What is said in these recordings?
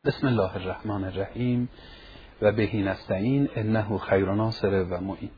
بسم الله الرحمن الرحیم و بهی نستعین انه خیر ناصر و معین.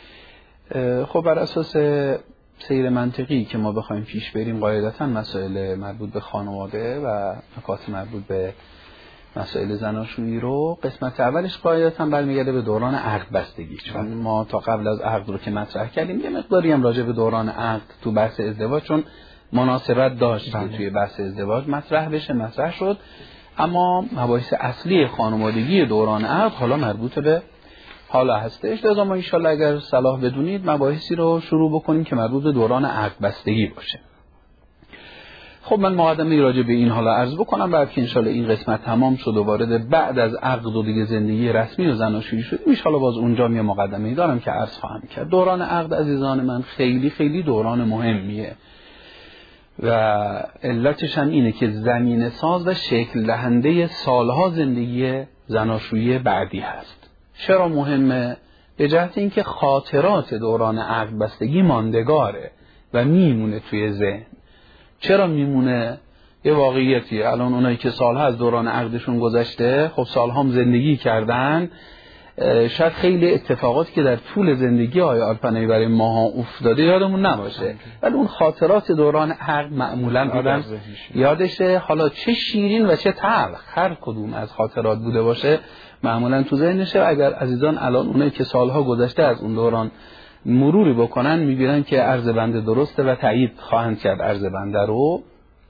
خب بر اساس سیر منطقی که ما بخوایم پیش بریم، قاعدتا مسائل مربوط به خانواده و نکات مربوط به مسائل زناشویی رو قسمت اولش قاعدتا برمیگرده به دوران عقد بستگی، چون ما تا قبل از عقد رو که مطرح کردیم یه مقداری هم راجع به دوران عقد تو بحث ازدواج چون مناسبت داشت که توی بحث ازدواج مطرح شد، اما مباحث اصلی خانوادگی دوران عقد حالا مربوط به حالا هستش. لذا ما انشالله اگر صلاح بدونید مباحثی رو شروع بکنیم که مربوط به دوران عقد بستگی باشه. خب من مقدمه راجع به این حالا عرض بکنم، بعد که انشالله این قسمت تمام شد و وارد بعد از عقد و دیگه زندگی رسمی و زناشویی شدیم، انشالله باز اونجا یه مقدمه‌ای دارم که عرض خواهم کرد. دوران عقد عزیزان من خیلی خیلی دوران مهمیه و علتش هم اینه که زمینه ساز و شکل دهنده سالها زندگی زناشویی بعدی هست. چرا مهمه؟ به جهت اینکه خاطرات دوران عقد بستگی ماندگاره و میمونه توی ذهن. چرا میمونه؟ یه واقعیتیه. الان اونایی که سالها از دوران عقدشون گذشته، خب سالها هم زندگی کردن، شاید خیلی اتفاقاتی که در طول زندگی آقای آلپنایی برای ماها افتاده یادمون نباشه، ولی اون خاطرات دوران عقد معمولا آدم یادشه، حالا چه شیرین و چه تلخ هر کدوم از خاطرات بوده باشه معمولا تو ذهنشه. اگر عزیزان الان اونایی که سالها گذشته از اون دوران مروری بکنن میبینن که عرض بنده درسته و تایید خواهند کرد عرض بنده رو.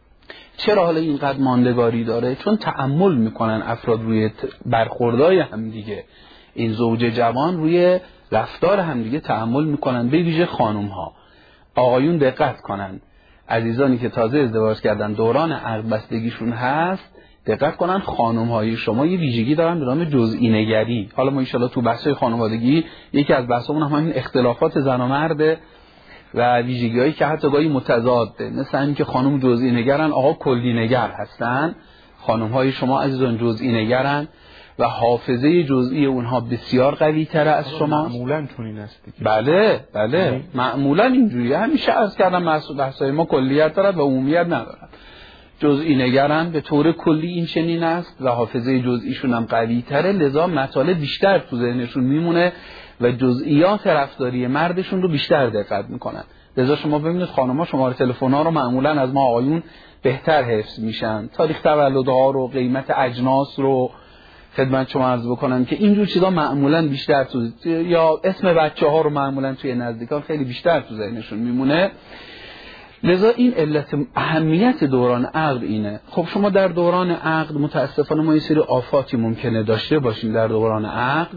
چرا حالا اینقدر ماندگاری داره؟ چون تأمل میکنن افراد روی برخوردهای همدیگه، این زوج جوان روی رفتار همدیگه تأمل میکنن، به ویژه خانم ها. آقایون دقت کنن، عزیزانی که تازه ازدواج کردن دوران عقد بستگیشون هست، دقت کنن خانم های شما یه ویژگی دارن به نام جزئی نگری. حالا ما ان شاءالله تو بحث‌های خانوادگی یکی از بحثامون هم همین اختلافات زن و مرد و ویژگی‌هایی که حتی گاهی متضاده، مثل این که خانم جزئی نگرن، آقا کلی نگر هستن. خانم های شما عزیزان جزئی نگرن و حافظه جزئی اونها بسیار قوی تره از شما. معمولا چنین است دیگه. بله معمولا اینجوریه. همیشه عرض کردم بحث‌های ما کلیت دارد و عمومیت ندارد. جزئی نگرن به طور کلی این چنین است و حافظه جزئیشون هم قوی تره، لذا مطالب بیشتر تو ذهنشون میمونه و جزئیات رفتاری مردشون رو بیشتر دقت میکنن. لذا شما ببینید خانم‌ها شماره تلفن‌ها رو معمولا از ما آقایون بهتر حفظ میشن، تاریخ تولدها رو، قیمت اجناس رو خدمت شما عرض بکنم که اینجور چیزا معمولا بیشتر تو، یا اسم بچه‌ها رو معمولا توی نزدیکان خیلی بیشتر تو ذهنشون میمونه. لذا این علت اهمیت دوران عقد اینه. خب شما در دوران عقد متاسفانه ما یه سری آفاتی ممکنه داشته باشیم در دوران عقد،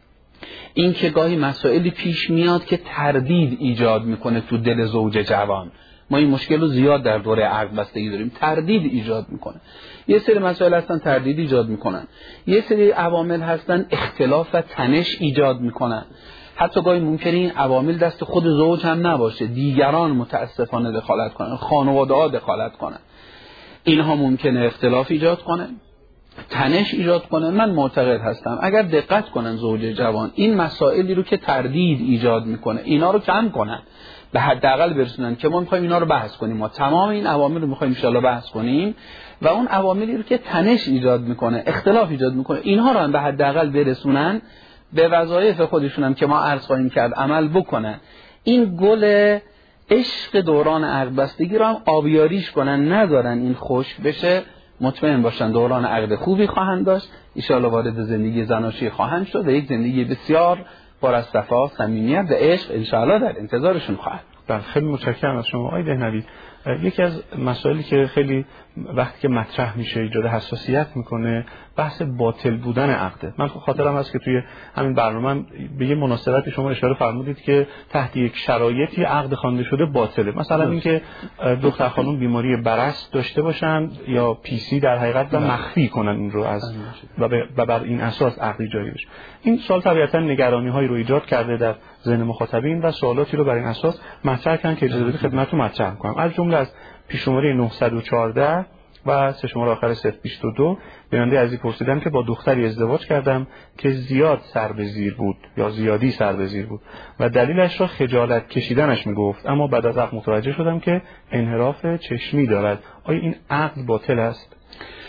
این که گاهی مسائلی پیش میاد که تردید ایجاد میکنه تو دل زوج جوان. ما این مشکل رو زیاد در دوره عقد بستگی داریم، تردید ایجاد میکنه. یه سری مسائل هستن تردید ایجاد میکنن، یه سری عوامل هستن اختلاف و تنش ایجاد میکنن. حتی گاهی ممکنه این عوامل دست خود زوج هم نباشه، دیگران متاسفانه دخالت کنن، خانواده ها دخالت کنن. اینها ممکنه اختلاف ایجاد کنه، تنش ایجاد کنه. من معتقد هستم اگر دقت کنن زوج جوان این مسائلی رو که تردید ایجاد میکنه اینا رو کم کنن، به حداقل برسونن که ما میخوایم اینا رو بحث کنیم، ما تمام این عوامل رو میخوایم ان شاءالله بحث کنیم و اون عواملی رو که تنش ایجاد میکنه، اختلاف ایجاد میکنه، اینها رو هم به حداقل برسونن، به وظایف خودشون هم که ما عرض خواهیم کرد عمل بکنن. این گل عشق دوران عقد بستگی رو هم آبیاریش کنن، نذارن این خشک بشه. مطمئن باشن دوران عقد خوبی خواهند داشت، ان شاءالله وارد زندگی زناشویی خواهند شد و یک زندگی بسیار پر از صفا، صمیمیت و عشق ان شاءالله در انتظارشون خواهد. بله خیلی متشکرم از شما آقای دهنوی. یکی از مسائلی که خیلی وقتی که مطرح میشه ایجاد حساسیت میکنه بحث باطل بودن عقده. من خاطرم هست که توی همین برنامه به یه مناسبتی شما اشاره فرمودید که تحت یک شرایطی عقد خوانده شده باطله، مثلا اینکه دختر خانم بیماری برص داشته باشن یا پی سی در حقیقت و مخفی کنن این رو از و بر این اساس عقدی جاری بشه. این سوال طبیعتا نگرانی هایی رو ایجاد کرده در ذهن مخاطبین و سوالاتی رو بر این اساس مطرح کردن که اجازه بدید خدمتتون مطرح کنم. از جمله از پیش‌شماره 914 و سه شماره آخر 022 بیننده عزیزی پرسیدن که با دختری ازدواج کردم که زیاد سر به زیر بود یا زیادی سر به زیر بود و دلیلش را خجالت کشیدنش میگفت، اما بعد از عقد متوجه شدم که انحراف چشمی دارد. آیا این عقد باطل است؟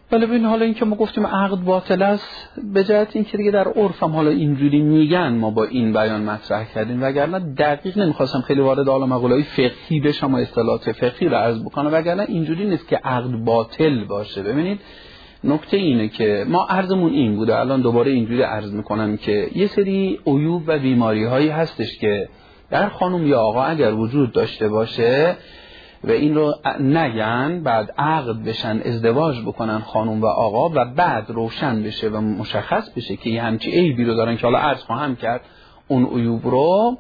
ولی ببین حالا این که ما گفتیم عقد باطل است، به جهت این که دیگه در عرف هم حالا اینجوری میگن، ما با این بیان مطرح کردیم، وگرنه دقیق نمیخواستم خیلی وارد حالا مقوله‌های فقهی بشم و اصطلاحات فقهی رو عرض بکنم، وگرنه اینجوری نیست که عقد باطل باشه. ببینید نکته اینه که ما عرضمون این بوده، الان دوباره اینجوری عرض میکنم که یه سری عیوب و بیماری هایی هستش که در خانم یا آقا اگر وجود داشته باشه و این رو نگن، بعد عقد بشن، ازدواج بکنن خانم و آقا و بعد روشن بشه و مشخص بشه که یه همچی عیبی رو دارن که حالا عرض خواهم کرد، اون عیوب رو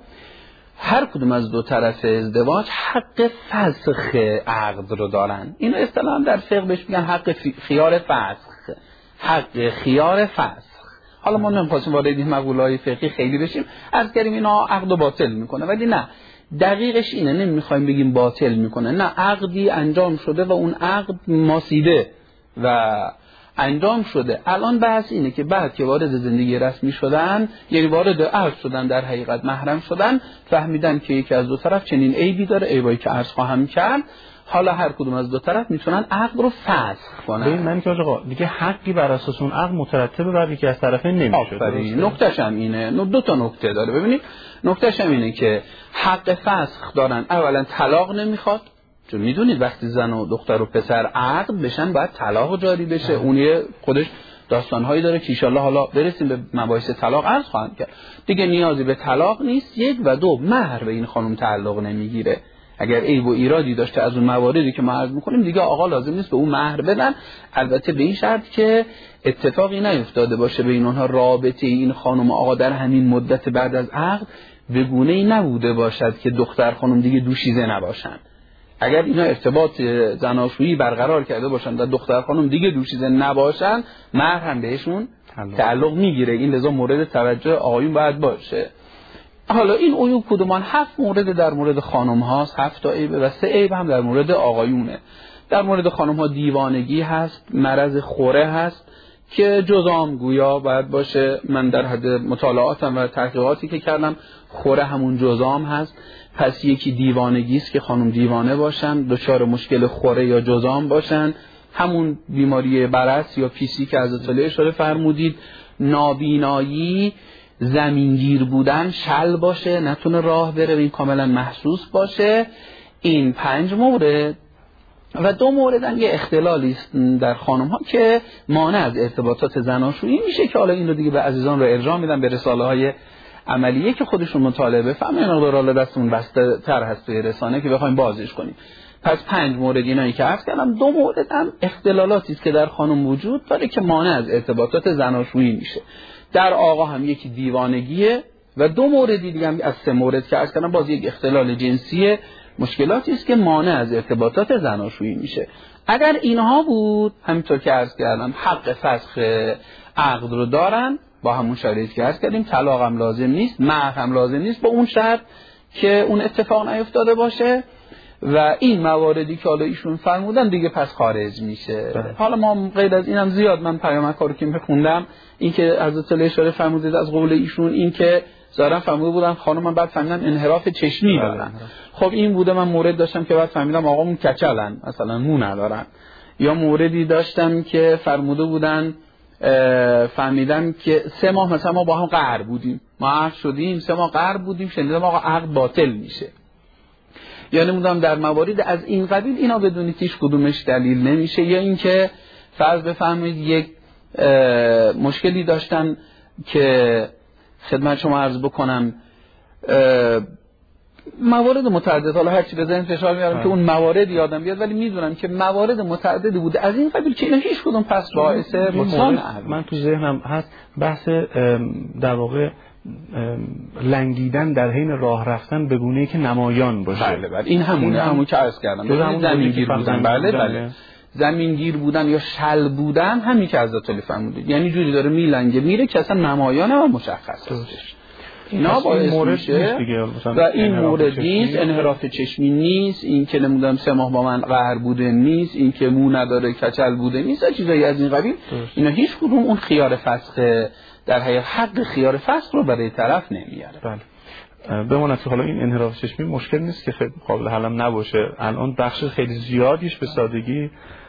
هر کدوم از دو طرف ازدواج حق فسخ عقد رو دارن. اینو اصطلاحاً در فقه بهش میگن حق خیار فسخ، حق خیار فسخ. حالا ما نمیخواستیم وارد این مقوله‌های فقهی خیلی بشیم، عرض کردیم اینا عقد و باطل میکنه، ولی نه دقیقش اینه، نمیخوایم بگیم باطل میکنه، نه، عقدی انجام شده و اون عقد ماسیده و انجام شده. الان بحث اینه که بعد که وارد زندگی رسمی شدن، یعنی وارد عرض شدن، در حقیقت محرم شدن، فهمیدن که یکی از دو طرف چنین عیبی داره، عیبایی که عرض خواهم کرد، حالا هر کدوم از دو طرف میتونن عقد رو فسخ کنن. ببین من که آقا دیگه حقی بر اساس اون عقد مترتبه بر یکی از طرفین نمیشه. نکتهش هم اینه، دو تا نکته داره. ببینید نکتهش هم اینه که حق فسخ دارن. اولا طلاق نمیخواد، چون میدونید وقتی زن و دختر و پسر عقد بشن باید طلاق جاری بشه. اون خودش داستانهایی داره که ان حالا برسیم به مباحث طلاق عرض خواهم کرد. دیگه نیازی به طلاق نیست. یک و دو، مهر به این خانم تعلق نمیگیره. اگر عیب و ایرادی داشته از اون مواردی که ما عرض میکنیم، دیگه آقا لازم نیست به اون مهر بدن، البته به این شرط که اتفاقی نیفتاده باشه بین اونها، رابطه این خانم و آقا در همین مدت بعد از عقد به گونه‌ای نبوده باشد که دختر خانم دیگه دوشیزه نباشن. اگر اینا ارتباط زناشویی برقرار کرده باشن و دختر خانم دیگه دوشیزه نباشن، مهر هم بهشون تعلق میگیره. این لذا مورد توجه آقایون باید باشه. حالا این عیوب کدومان؟ 7 مورد در مورد خانم هاست، 7 تا عیب و 3 عیب هم در مورد آقایونه. در مورد خانم ها دیوانگی هست، مرض خوره هست که جزام گویا باید باشه. من در حد مطالعاتم و تحقیقاتی که کردم، خوره همون جزام هست. پس یکی دیوانگی است که خانم دیوانه باشن، دچار مشکل خوره یا جزام باشن. همون بیماری برص یا پیسی که از اطلاع اشاره فرمودید. نابینایی، زمینگیر بودن، شل باشه، نتونه راه بره، این کاملا محسوس باشه. این 5 مورد. و 2 مورد هم یه اختلالی است در خانم ها که مانع از ارتباطات زناشویی میشه، که حالا این رو دیگه به عزیزان رو ارجاع میدم به رساله های عملیه که خودشون مطالعه بفهمن. این مقدار حالا دستمون بسته تر هست توی رسانه که بخوایم بازش کنیم. پس 5 مورد اینایی که عرض کردم. 2 مورد هم اختلالاتی است که در خانم وجود داره که مانع از ارتباطات زناشویی میشه. در آقا هم یکی دیوانگیه و 2 موردی دیگه هم از 3 مورد که عرض کردم باز یک اختلال جنسیه، مشکلاتی است که مانع از ارتباطات زناشویی میشه. اگر اینها بود، همینطور که عرض کردم، حق فسخ عقد رو دارن با همون شرایطی که عرض کردیم. طلاق هم لازم نیست، مهر هم لازم نیست، با اون شرط که اون اتفاق نیفتاده باشه. و این مواردی که حالا ایشون فرمودن دیگه پس خارج میشه. حالا ما غیر از اینم زیاد، من پیامک‌ها رو که میخوندم، این که از اطلاع اشاره فرمودید از قول ایشون، این که ظاهرا فرموده بودن خانم، من بعد فهمیدم انحراف چشمی دارن. خب این بوده، من مورد داشتم که بعد فهمیدم آقامون کچلن، مثلا مو ندارن. یا موردی داشتم که فرموده بودن، فهمیدم که 3 ماه مثلا ما با هم قهر بودیم، ما عقد شدیم 3 ماه قهر بودیم، شنیدم آقا عقد باطل میشه. یعنی نمیدونم در موارد از این قبیل اینا بدونید هیچ کدومش دلیل نمیشه. یا اینکه فرض بفرمایید یک مشکلی داشتن که خدمت شما عرض بکنم، موارد متعدد، حالا هرچی به ذهن فشار میارم که اون موارد یادم بیاد، ولی میدونم که موارد متعددی بوده از این قبیل که اینا هیچ کدوم پس باعث بطلان من تو ذهنم هست بحث در واقع لنگیدن در حین راه رفتن به گونه‌ای که نمایان باشه. بله این همونه، همون که عرض کردم، زمینگیر بودن. بله زمینگیر بودن یا شل بودن، همین که حضرت علی فرمودید، یعنی جوری داره میلنگه میره که اصلا نمایانه و مشخص است. اینا باعث میشه و این مورد نیست، انحراف چشمی نیست، این که نمیدونم 3 ماه با من قهر بوده نیست، این که مو نداره کچل بوده نیست، چیزایی از این قبیل. اینا هیچ کدوم اون خیار فسخ، در حقیقت حق خیار فسخ رو برای طرف نمیاره. بله. بماند که حالا این انحراف چشمی مشکل نیست که خیلی قابل حلم نباشه. الان بخش خیلی زیادیش به سادگی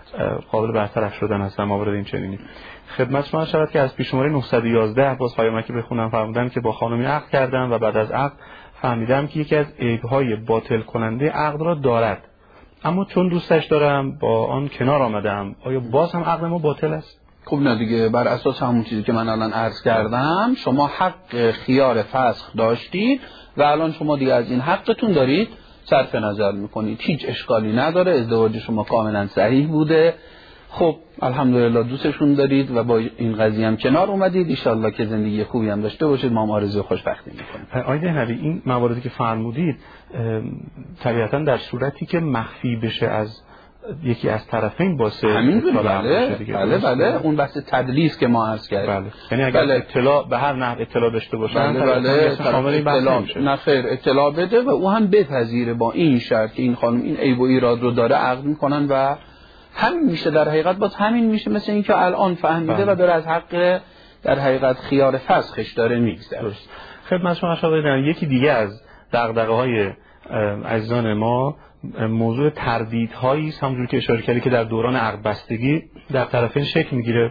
قابل برطرف شدن هستن موارد این چنینی. خدمت شما شود که از پیش شماره 911 باز پیامکی بخونم. فرمودن که با خانمی عقد کردم و بعد از عقد فهمیدم که یکی از عیب‌های باطل کننده عقد را دارد، اما چون دوستش دارم با آن کنار آمدم. آیا باز هم عقد ما باطل است؟ خب نه دیگه، بر اساس همون چیزی که من الان عرض کردم شما حق خیار فسخ داشتید و الان شما دیگه از این حقتون دارید صرف نظر میکنید. هیچ اشکالی نداره، ازدواج شما کاملا صحیح بوده. خب الحمدلله دوستشون دارید و با این قضیه هم کنار اومدید. ان شاءالله که زندگی خوبی هم داشته باشید. ما هم آرزوی خوشبختی میکنیم. آقای دهنوی این مواردی که فرمودید طبیعتا در صورتی که مخفی بشه از یکی از طرفین باشه همینجوری. بله اون بحث تدلیس که ما عرض کردیم. بله. یعنی اگر اطلاع به هر نحو اطلاع داشته باشن نه خیر اطلاع بده و او هم بپذیره با این شرط که این خانم این عیب و ایراد رو داره عقد میکنن و همین میشه. در حقیقت باز همین میشه، مثل این که الان فهمیده و داره از حق در حقیقت خیار فسخش داره میگذره. خدمت شما شما یکی دیگه از دغدغه‌های عزیزان ما موضوع تردیدهایی است، همونجوری که اشاره کردی که در دوران عقد بستگی در طرفین شکل میگیره.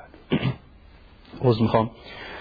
عذر میخوام.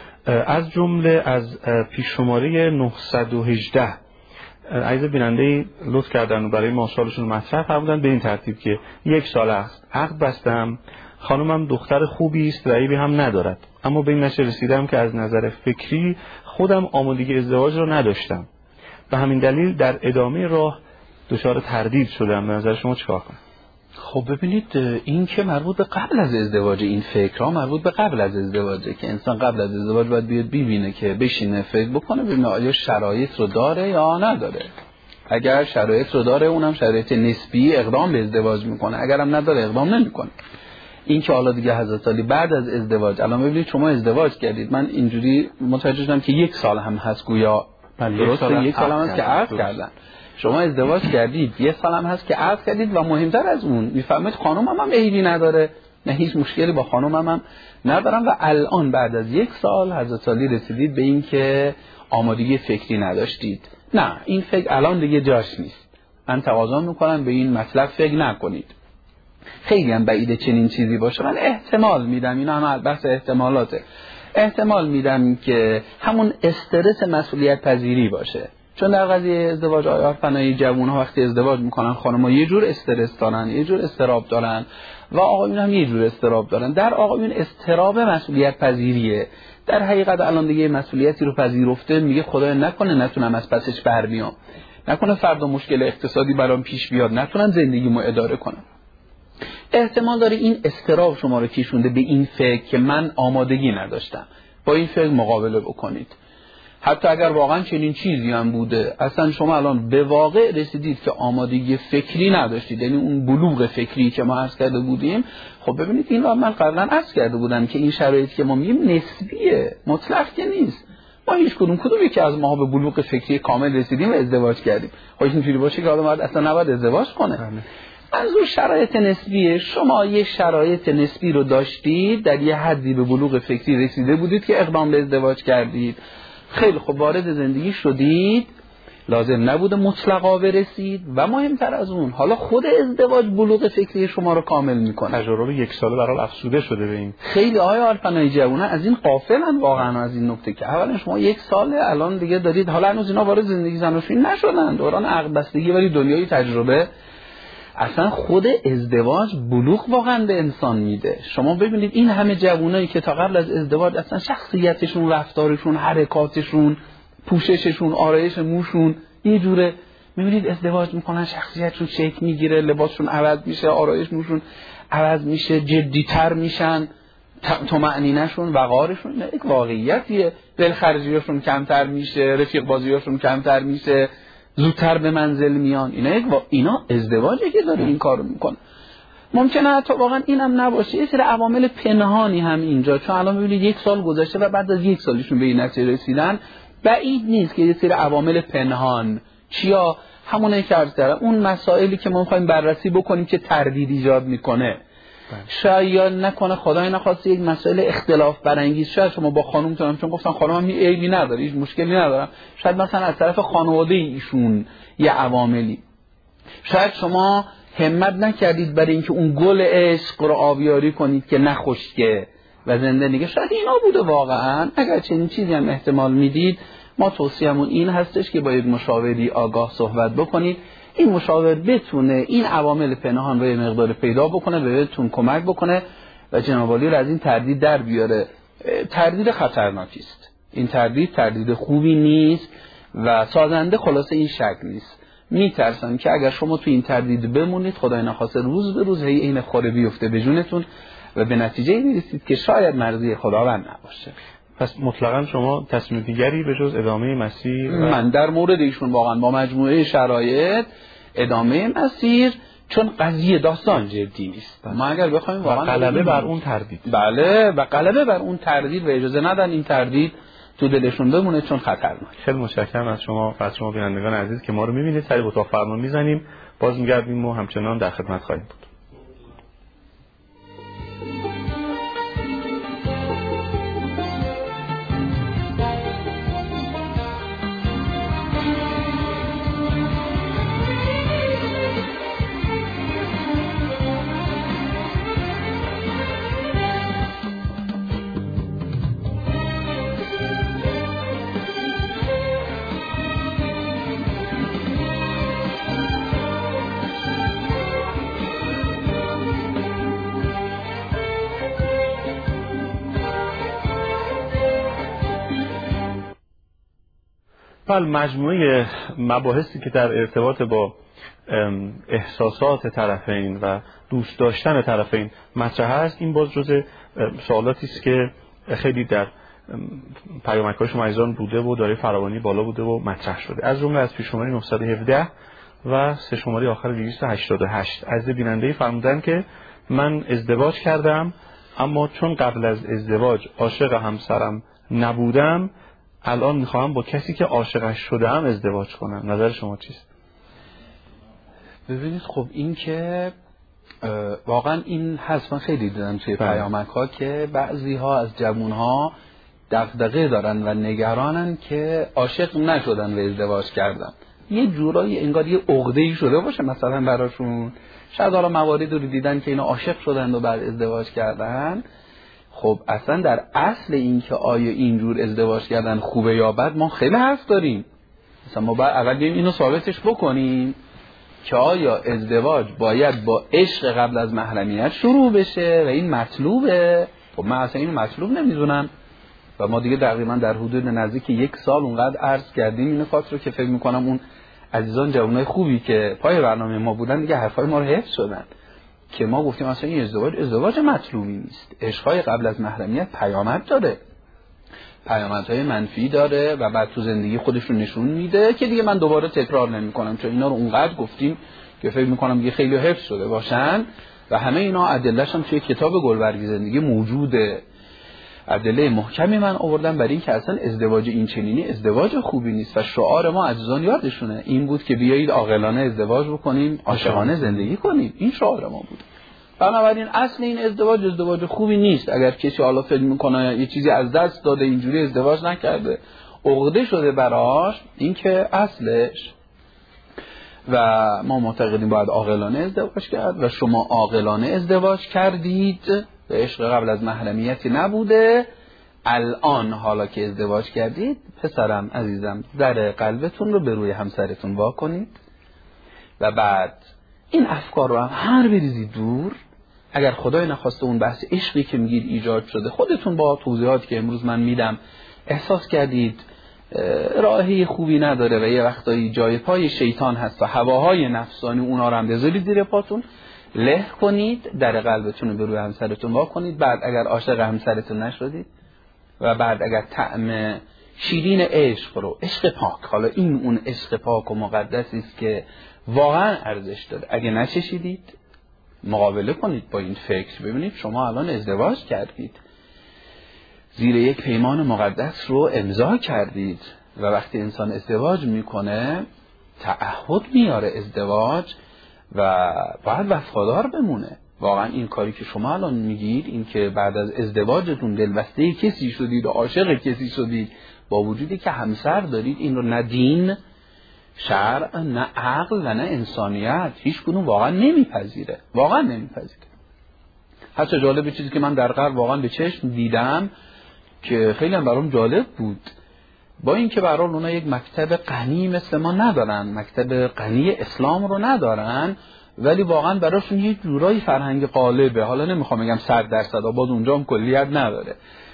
از جمله از پیش شماره 918 عزیز بیننده لطف کردن و برای ما سوالشون مطرح فرمودن به این ترتیب که 1 سال است عقد بستم، خانمم دختر خوبی است و عیبی هم ندارد، اما به این نتیجه رسیدم که از نظر فکری خودم آمادگی ازدواج رو نداشتم، به همین دلیل در ادامه راه دچار تردید شدم. به نظر شما چیکار کنم؟ خب ببینید، این که مربوط به قبل از ازدواج، این فکرها مربوط به قبل از ازدواجه که انسان قبل از ازدواج باید بیاد ببینه که بشینه فکر بکنه ببینه آیا شرایط رو داره یا نداره. اگر شرایط رو داره، اونم شرایط نسبی، اقدام به ازدواج میکنه. اگرم نداره اقدام نمیکنه. این که حالا دیگه حضرت علی بعد از ازدواج، الان ببینید شما ازدواج کردید، من اینجوری متوجه شدم که 1 سال هم هست گویا درسته، 1 سال هم هست که عقد کردن. شما ازدواج کردید 1 سال هم هست که عقد کردید و مهمتر از اون میفهمید خانومم هم عیبی نداره، نه هیچ مشکلی با خانومم هم ندارم و الان بعد از 1 سال حضرت علی رسیدید به این که آمادگی فکری نداشتید. نه، این فکر الان دیگه جاش نیست. من تقاضا میکنم به این مطلب فکر نکنید. خیلی هم بعیده چنین چیزی باشه. من احتمال میدم، اینا هم بحث احتمالاته، احتمال میدم که همون استرس مسئولیت پذیری باشه. چون در قضیه ازدواج آیار فنایی جوان‌ها وقتی ازدواج میکنن خانم‌ها یه جور استرس دارن، یه جور استراب دارن و آقایون هم یه جور استراب دارن. در آقایون استراب مسئولیت پذیریه. در حقیقت الان دیگه مسئولیتی رو پذیرفته، میگه خدای نکنه نتونم از پسش بر بیام، نکنه فردا مشکل اقتصادی برام پیش بیاد، نتونم زندگیمو اداره کنم. احتمال داره این استراب شما رو کشونده به این فکر که من آمادگی نداشتم. با این فکر مقابله بکنید. حتی اگر واقعا چنین چیزی هم بوده، اصلا شما الان به واقع رسیدید که آمادگی فکری نداشتید، یعنی اون بلوغ فکری که ما عرض کرده بودیم. خب ببینید این رو من قبلا عرض کرده بودم که این شرایطی که ما میگیم نسبیه، مطلق که نیست. ما هیچ کدومی که از ما به بلوغ فکری کامل رسیدیم و ازدواج کردیم. خب اینجوری باشه که آدم اصلا نباید ازدواج کنه. منظور شرایط نسبیه. شما یه شرایط نسبی رو داشتید، در یه حدی به بلوغ فکری رسیده بودید که اقدام به ازدواج کردید. خیلی خوب وارد زندگی شدید، لازم نبوده مطلقا برسید و مهمتر از اون حالا خود ازدواج بلوغ فکری شما رو کامل میکنه. تجربه 1 ساله برای افسوده شده به این. خیلی آقای آلپنایی جوونا از این غافلن واقعا، از این نکته که اولا شما 1 ساله الان دیگه دارید، حالا هنوز اینا وارد زندگی زناشویی نشدن، دوران عقد بستگی ولی دنیای تجربه. اصلا خود ازدواج بلوغ واقعا به انسان میده. شما ببینید این همه جوانایی که تا قبل از ازدواج اصلا شخصیتشون، رفتارشون، حرکاتشون، پوشششون، آرایش موشون یه جوره، میبینید ازدواج میکنن شخصیتشون شکل میگیره، لباسشون عوض میشه، آرایش موشون عوض میشه، جدیتر میشن، طمأنینه‌شون، وقارشون یک واقعیتیه، دلخرجیاشون کمتر میشه، رفیق بازیاشون کمتر میشه، زودتر به منزل میان. اینا ازدواجه که داره این کارو میکنه. ممکنه حتی واقعا اینم نباشه، یه سری عوامل پنهانی هم اینجا، چون الان ببینید 1 سال گذشته و بعد از 1 سالشون به این نتیجه رسیدن، بعید نیست که یه سری عوامل پنهان چیا همونه که عرض کردم، اون مسائلی که ما می‌خوایم بررسی بکنیم که تردید ایجاد میکنه. شاید نکنه خدای نخواسته یک مسئله اختلاف برانگیز، شاید شما با خانومتون، چون گفتن خانومم هیچ عیبی نداره، هیچ مشکلی ندارم، شاید مثلا از طرف خانواده ایشون یه عواملی، شاید شما همت نکردید برای اینکه اون گل عشق رو آبیاری کنید که نخشکه و زنده نگه. شاید اینا بوده واقعا. اگر چنین چیزی هم احتمال میدید، ما توصیه‌مون این هستش که با یک مشاوری آگاه صحبت بکنید. این مشاور بتونه این عوامل پنهان رو یه مقدار پیدا بکنه و بهتون کمک بکنه و جناب عالی رو از این تردید در بیاره. تردید خطرناکی است. این تردید خوبی نیست و سازنده خلاصه این شک نیست. میترسم که اگر شما تو این تردید بمونید، خدای نخواسته روز به روز این خوره بیفته به جونتون و به نتیجه میرسید که شاید مرضی خداوند نباشه. پس مطلقاً شما تصمیم دیگری به جز ادامه مسیر من در مورد ایشون واقعا با مجموعه شرایط ادامه مسیر، چون قضیه داستان جدی نیست. ما اگر بخوایم واقعا غلبه بر اون تردید، بله، و غلبه بر اون تردید و اجازه ندن این تردید تو دلشون بمونه، چون خطرناکه. خیلی متشکرم از شما و از شما بینندگان عزیز که ما رو می‌بینید. سری اتاق فرمان میزنیم، باز میگردیم و همچنان در خدمت خواهیم بود. مجموعه مباحثی که در ارتباط با احساسات طرفین و دوست داشتن طرفین مطرح است، این باز جزء سوالاتی است که خیلی در پیامک‌های شما عزیزان بوده و دارای فراوانی بالا بوده و مطرح شده. از جمله از پیش شماره 917 و سه شماره آخر 288 از بیننده فرمودن که من ازدواج کردم، اما چون قبل از ازدواج عاشق همسرم نبودم، الان میخوام با کسی که عاشقش شدم ازدواج کنم. نظر شما چیست؟ ببینید، خب این که واقعا این هست. من خیلی دیدم توی پیامک ها که بعضی ها از جوون ها دغدغه دارن و نگرانن که عاشق نشدن و ازدواج کردن. یه جورایی انگار یه عقده‌ای شده باشه مثلا براشون. شاید حالا مواردی رو دیدن که اینا عاشق شدن و بعد ازدواج کردن. خب اصلا در اصل این که آیا اینجور ازدواج کردن خوبه یا بد، ما خیلی حرف داریم. مثلا ما باید اول بیاییم اینو ثابتش بکنیم که آیا ازدواج باید با عشق قبل از محرمیت شروع بشه و این مطلوبه. خب من اصلا این مطلوب نمیدونم و ما دیگه تقریبا در حدود نزدیک 1 سال اونقدر عرض کردیم این نکات رو که فکر میکنم اون عزیزان جوانای خوبی که پای برنامه ما بودن دیگه حرفای ما رو حفظ شدن که ما گفتیم اصلا این ازدواج مطلوبی نیست. عشقای قبل از محرمیت پیامد داره، پیامدهای منفی داره و بعد تو زندگی خودشون نشون میده که دیگه من دوباره تکرار نمی‌کنم، چون اینا رو اونقدر گفتیم که فکر می‌کنم دیگه خیلی حفظ شده باشن و همه اینا ادله‌اش هم توی کتاب گلبرگ زندگی موجوده. ادله محکمی من آوردم برای این که اصلا ازدواج این چنینی ازدواج خوبی نیست و شعار ما عزیزان یادشونه این بود که بیایید عاقلانه ازدواج بکنیم، عاشقانه زندگی کنیم. این شعار ما بود. بنابراین اصل این ازدواج خوبی نیست. اگر کسی حالا فکر میکنه یه چیزی از دست داده اینجوری ازدواج نکرده، عقده شده براش، این که اصلش و ما معتقدیم باید عاقلانه ازدواج کرد و شما عاقلانه ازدواج کردید و عشق قبل از محرمیتی نبوده. الان حالا که ازدواج کردید، پسرم عزیزم، در قلبتون رو به روی همسرتون وا کنید و بعد این افکار رو هم هر بریزید دور. اگر خدای نخواسته اون بحث عشقی که میگید ایجاد شده، خودتون با توضیحاتی که امروز من میدم احساس کردید راهی خوبی نداره و یه وقتایی جای پای شیطان هست و هواهای نفسانی اونا رو هم بذارید زیر پاتون، له کنید، در قلبتون رو به روی همسرتون وا کنید. بعد اگر عاشق همسرتون نشدید و بعد اگر طعم شیرین عشق رو، عشق پاک، حالا این اون عشق پاک و مقدسی است که واقعا ارزش داره، اگه نچشیدید، مقابله کنید با این فکر. ببینید شما الان ازدواج کردید، زیر یک پیمان مقدس رو امضا کردید و وقتی انسان ازدواج میکنه تعهد میاره ازدواج و باید وفادار بمونه. واقعا این کاری که شما الان میگید، این که بعد از ازدواجتون دلبسته کسی شدید و عاشق کسی شدید با وجودی که همسر دارید، این رو نه دین شرع نه عقل و نه انسانیت هیچ کدوم واقعا نمیپذیره. حتی جالب چیزی که من در غرب واقعا به چشم دیدم که خیلی هم برام جالب بود، با اینکه برای اونا یک مکتب غنی مثل ما ندارن، مکتب غنی اسلام رو ندارن، ولی واقعا براشون یه جورایی فرهنگ غالبه. حالا نمیخوام بگم 100%، باز اونجا هم کلیت نداره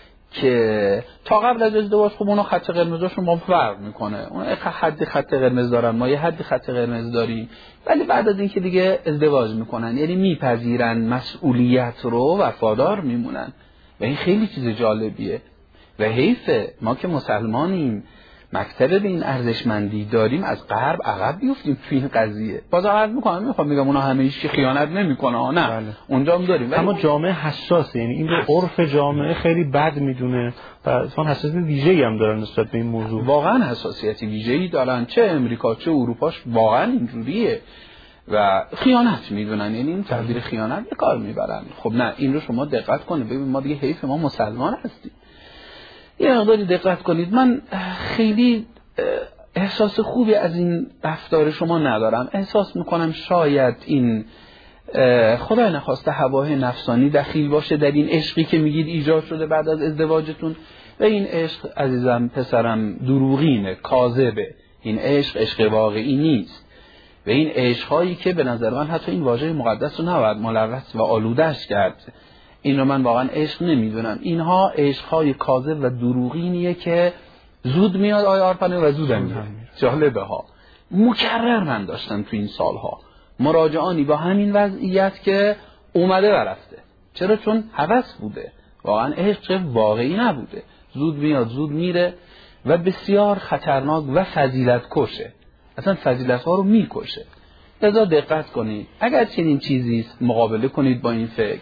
که تا قبل از ازدواج خب اونا خط قرمزشون با فرق میکنه. اونا یک حدی خط قرمز دارن، ما یه حدی خط قرمز داریم، ولی بعد از اینکه دیگه ازدواج میکنن یعنی میپذیرن مسئولیت رو، وفادار میمونن و این خیلی چیز جالبیه و حیفه ما که مسلمانیم مکتب به این ارزشمندی داریم از غرب عقب بیفتیم توی این قضیه. باز عرض میخوام بگم اونا همه هیچ خیانت نمیکنه، نه بله. اونجا هم داریم، اما جامعه حساسه، یعنی این رو عرف جامعه خیلی بد میدونه و اصلا حساسیت ویژه‌ای هم دارن نسبت به این موضوع. واقعا حساسیت ویژه‌ای دارن، چه امریکا چه اروپاش واقعا اینجوریه و خیانت میدونن، یعنی این تعبیر خیانت به کار میبرن. خب نه، این رو شما دقت کنید، ببین ما دیگه حیف ما مسلمان هستیم. یه مقداری دقت کنید، من خیلی احساس خوبی از این رفتار شما ندارم. احساس میکنم شاید این خدای نخواسته هوای نفسانی دخیل باشه در این عشقی که میگید ایجاد شده بعد از ازدواجتون و این عشق عزیزم پسرم دروغینه، کاذبه. این عشق واقعی نیست و این عشقهایی که به نظر من حتی این واژه مقدس رو نباید ملوث و آلوده‌اش کرد، این رو من واقعا عشق نمیدونم. اینها عشقهای کاذب و دروغینیه که زود میاد آیه آرپنه و زود میاد. جالبه ها، مکرر من داشتم تو این سالها مراجعانی با همین وضعیت که اومده و رفته. چرا؟ چون هوس بوده، واقعا عشق واقعی نبوده، زود میاد زود میره و بسیار خطرناک و فضیلت کشه، اصلا فضیلت ها رو میکشه. لذا دقت کنید، اگر چنین چیزی است مقابله کنید با این فکر.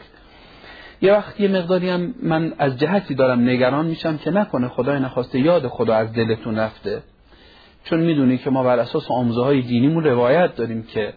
یه وقت یه مقداری هم من از جهتی دارم نگران میشم که نکنه خدای نخواسته یاد خدا از دلتون رفته، چون میدونی که ما بر اساس آموزه های دینیمون روایت داریم که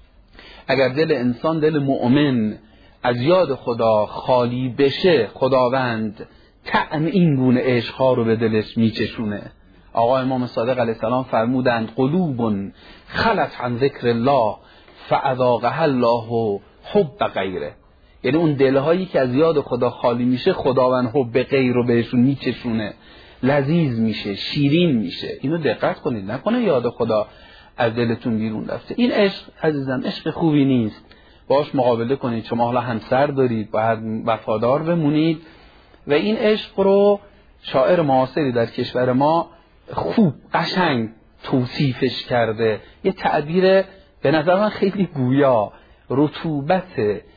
اگر دل انسان، دل مؤمن از یاد خدا خالی بشه، خداوند طعم این گونه عشقها رو به دلش میچشونه. آقا امام صادق علیه السلام فرمودند قلوب خلت عن ذکر الله فاذاقها الله حب غیره، یعنی اون دلهایی که از یاد خدا خالی میشه خداوند حب غیر رو بهشون میچشونه، لذیذ میشه، شیرین میشه. اینو دقت کنید، نکنه یاد خدا از دلتون بیرون رفته. این عشق عزیزم عشق خوبی نیست، باش مقابله کنید. شما حالا همسر دارید، باید وفادار بمونید و این عشق رو شاعر معاصری در کشور ما خوب قشنگ توصیفش کرده، یه تعبیر به نظر من خیلی گویا، رطوبت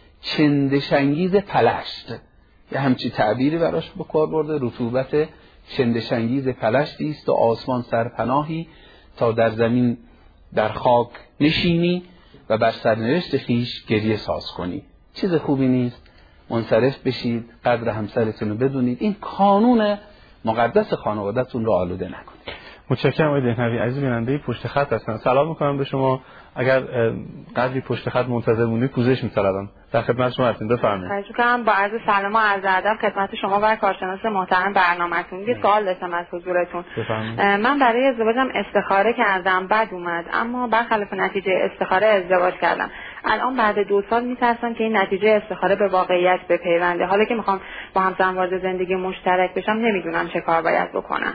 چندشنگیز پلشت، یه همچی تعبیری براش به کار برده. رطوبت چندشنگیز پلشتی است و آسمان سرپناهی تا در زمین در خاک نشینی و بر سرنوشت خویش گریه ساز کنی. چیز خوبی نیست، منصرف بشید، قدر همسرتون رو بدونید، این قانون مقدس خانواده‌تون رو آلوده نکنید. متشکرم آقای دهنوی. عزیز بیننده پشت خط هستن، سلام میکنم به شما. اگر قدری پشت خط منتظر مونید پوزش می‌طلبم. در خدمت شما هستیم، بفرمایید. خواهش می‌کنم. با عرض سلام و عرض ادب خدمت شما و کارشناس محترم برنامه‌تون. یه سوال داشتم از حضورتون. من برای ازدواجم استخاره کردم، بعد اومد، اما برخلاف نتیجه استخاره ازدواج کردم. الان بعد 2 سال میترسم که این نتیجه استخاره به واقعیت بپیونده. حالا که میخوام با همسرم وارد زندگی مشترک بشم، نمیدونم چه کار باید بکنم.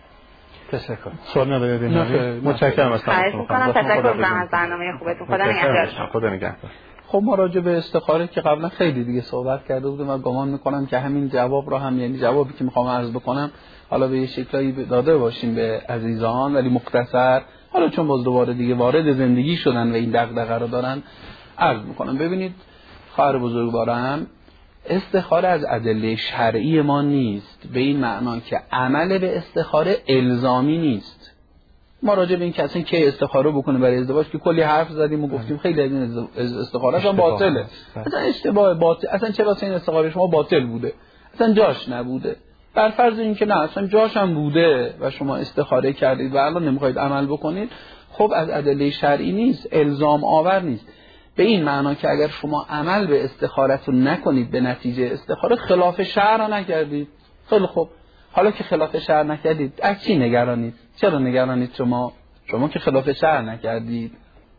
تشکر. سوال ندارید؟ متشکرم از تماشاتون. تشکر از برنامه خوبتون. خدا نگهدار. خدا نگهدار. خب ما راجع به استخاره که قبلا خیلی دیگه صحبت کرده بودیم و گمان میکنم که همین جواب رو هم، یعنی جوابی که میخوام عرض بکنم حالا به یه شکلی داده باشیم به عزیزان، ولی مختصر، حالا چون باز دوباره دیگه وارد زندگی شدن و این دغدغه رو دارن عرض میکنم. ببینید خواهر بزرگوارم، استخاره از ادله شرعی ما نیست، به این معنا که عمل به استخاره الزامی نیست. ما راجع به این که اصلا کی استخاره بکنه برای ازدواج که کلی حرف زدیم و گفتیم خیلی از این استخاره اصلا باطله، اصلا اشتباه باطل، اصلا چرا این استخاره شما باطل بوده، اصلا جاش نبوده. بر فرض این که نه اصلا جاش هم بوده و شما استخاره کردید و الان نمیخواید عمل بکنید، خب از ادله شرعی نیست، الزام آور نیست. به این معنا که اگر شما عمل به استخارتون نکنید به نتیجه استخاره خلاف شرع نکردید. خیلی خوب، حالا که خلاف شرع نکردید از چی نگرانید؟ چرا نگرانید شما؟ شما که خلاف شرع نکردید،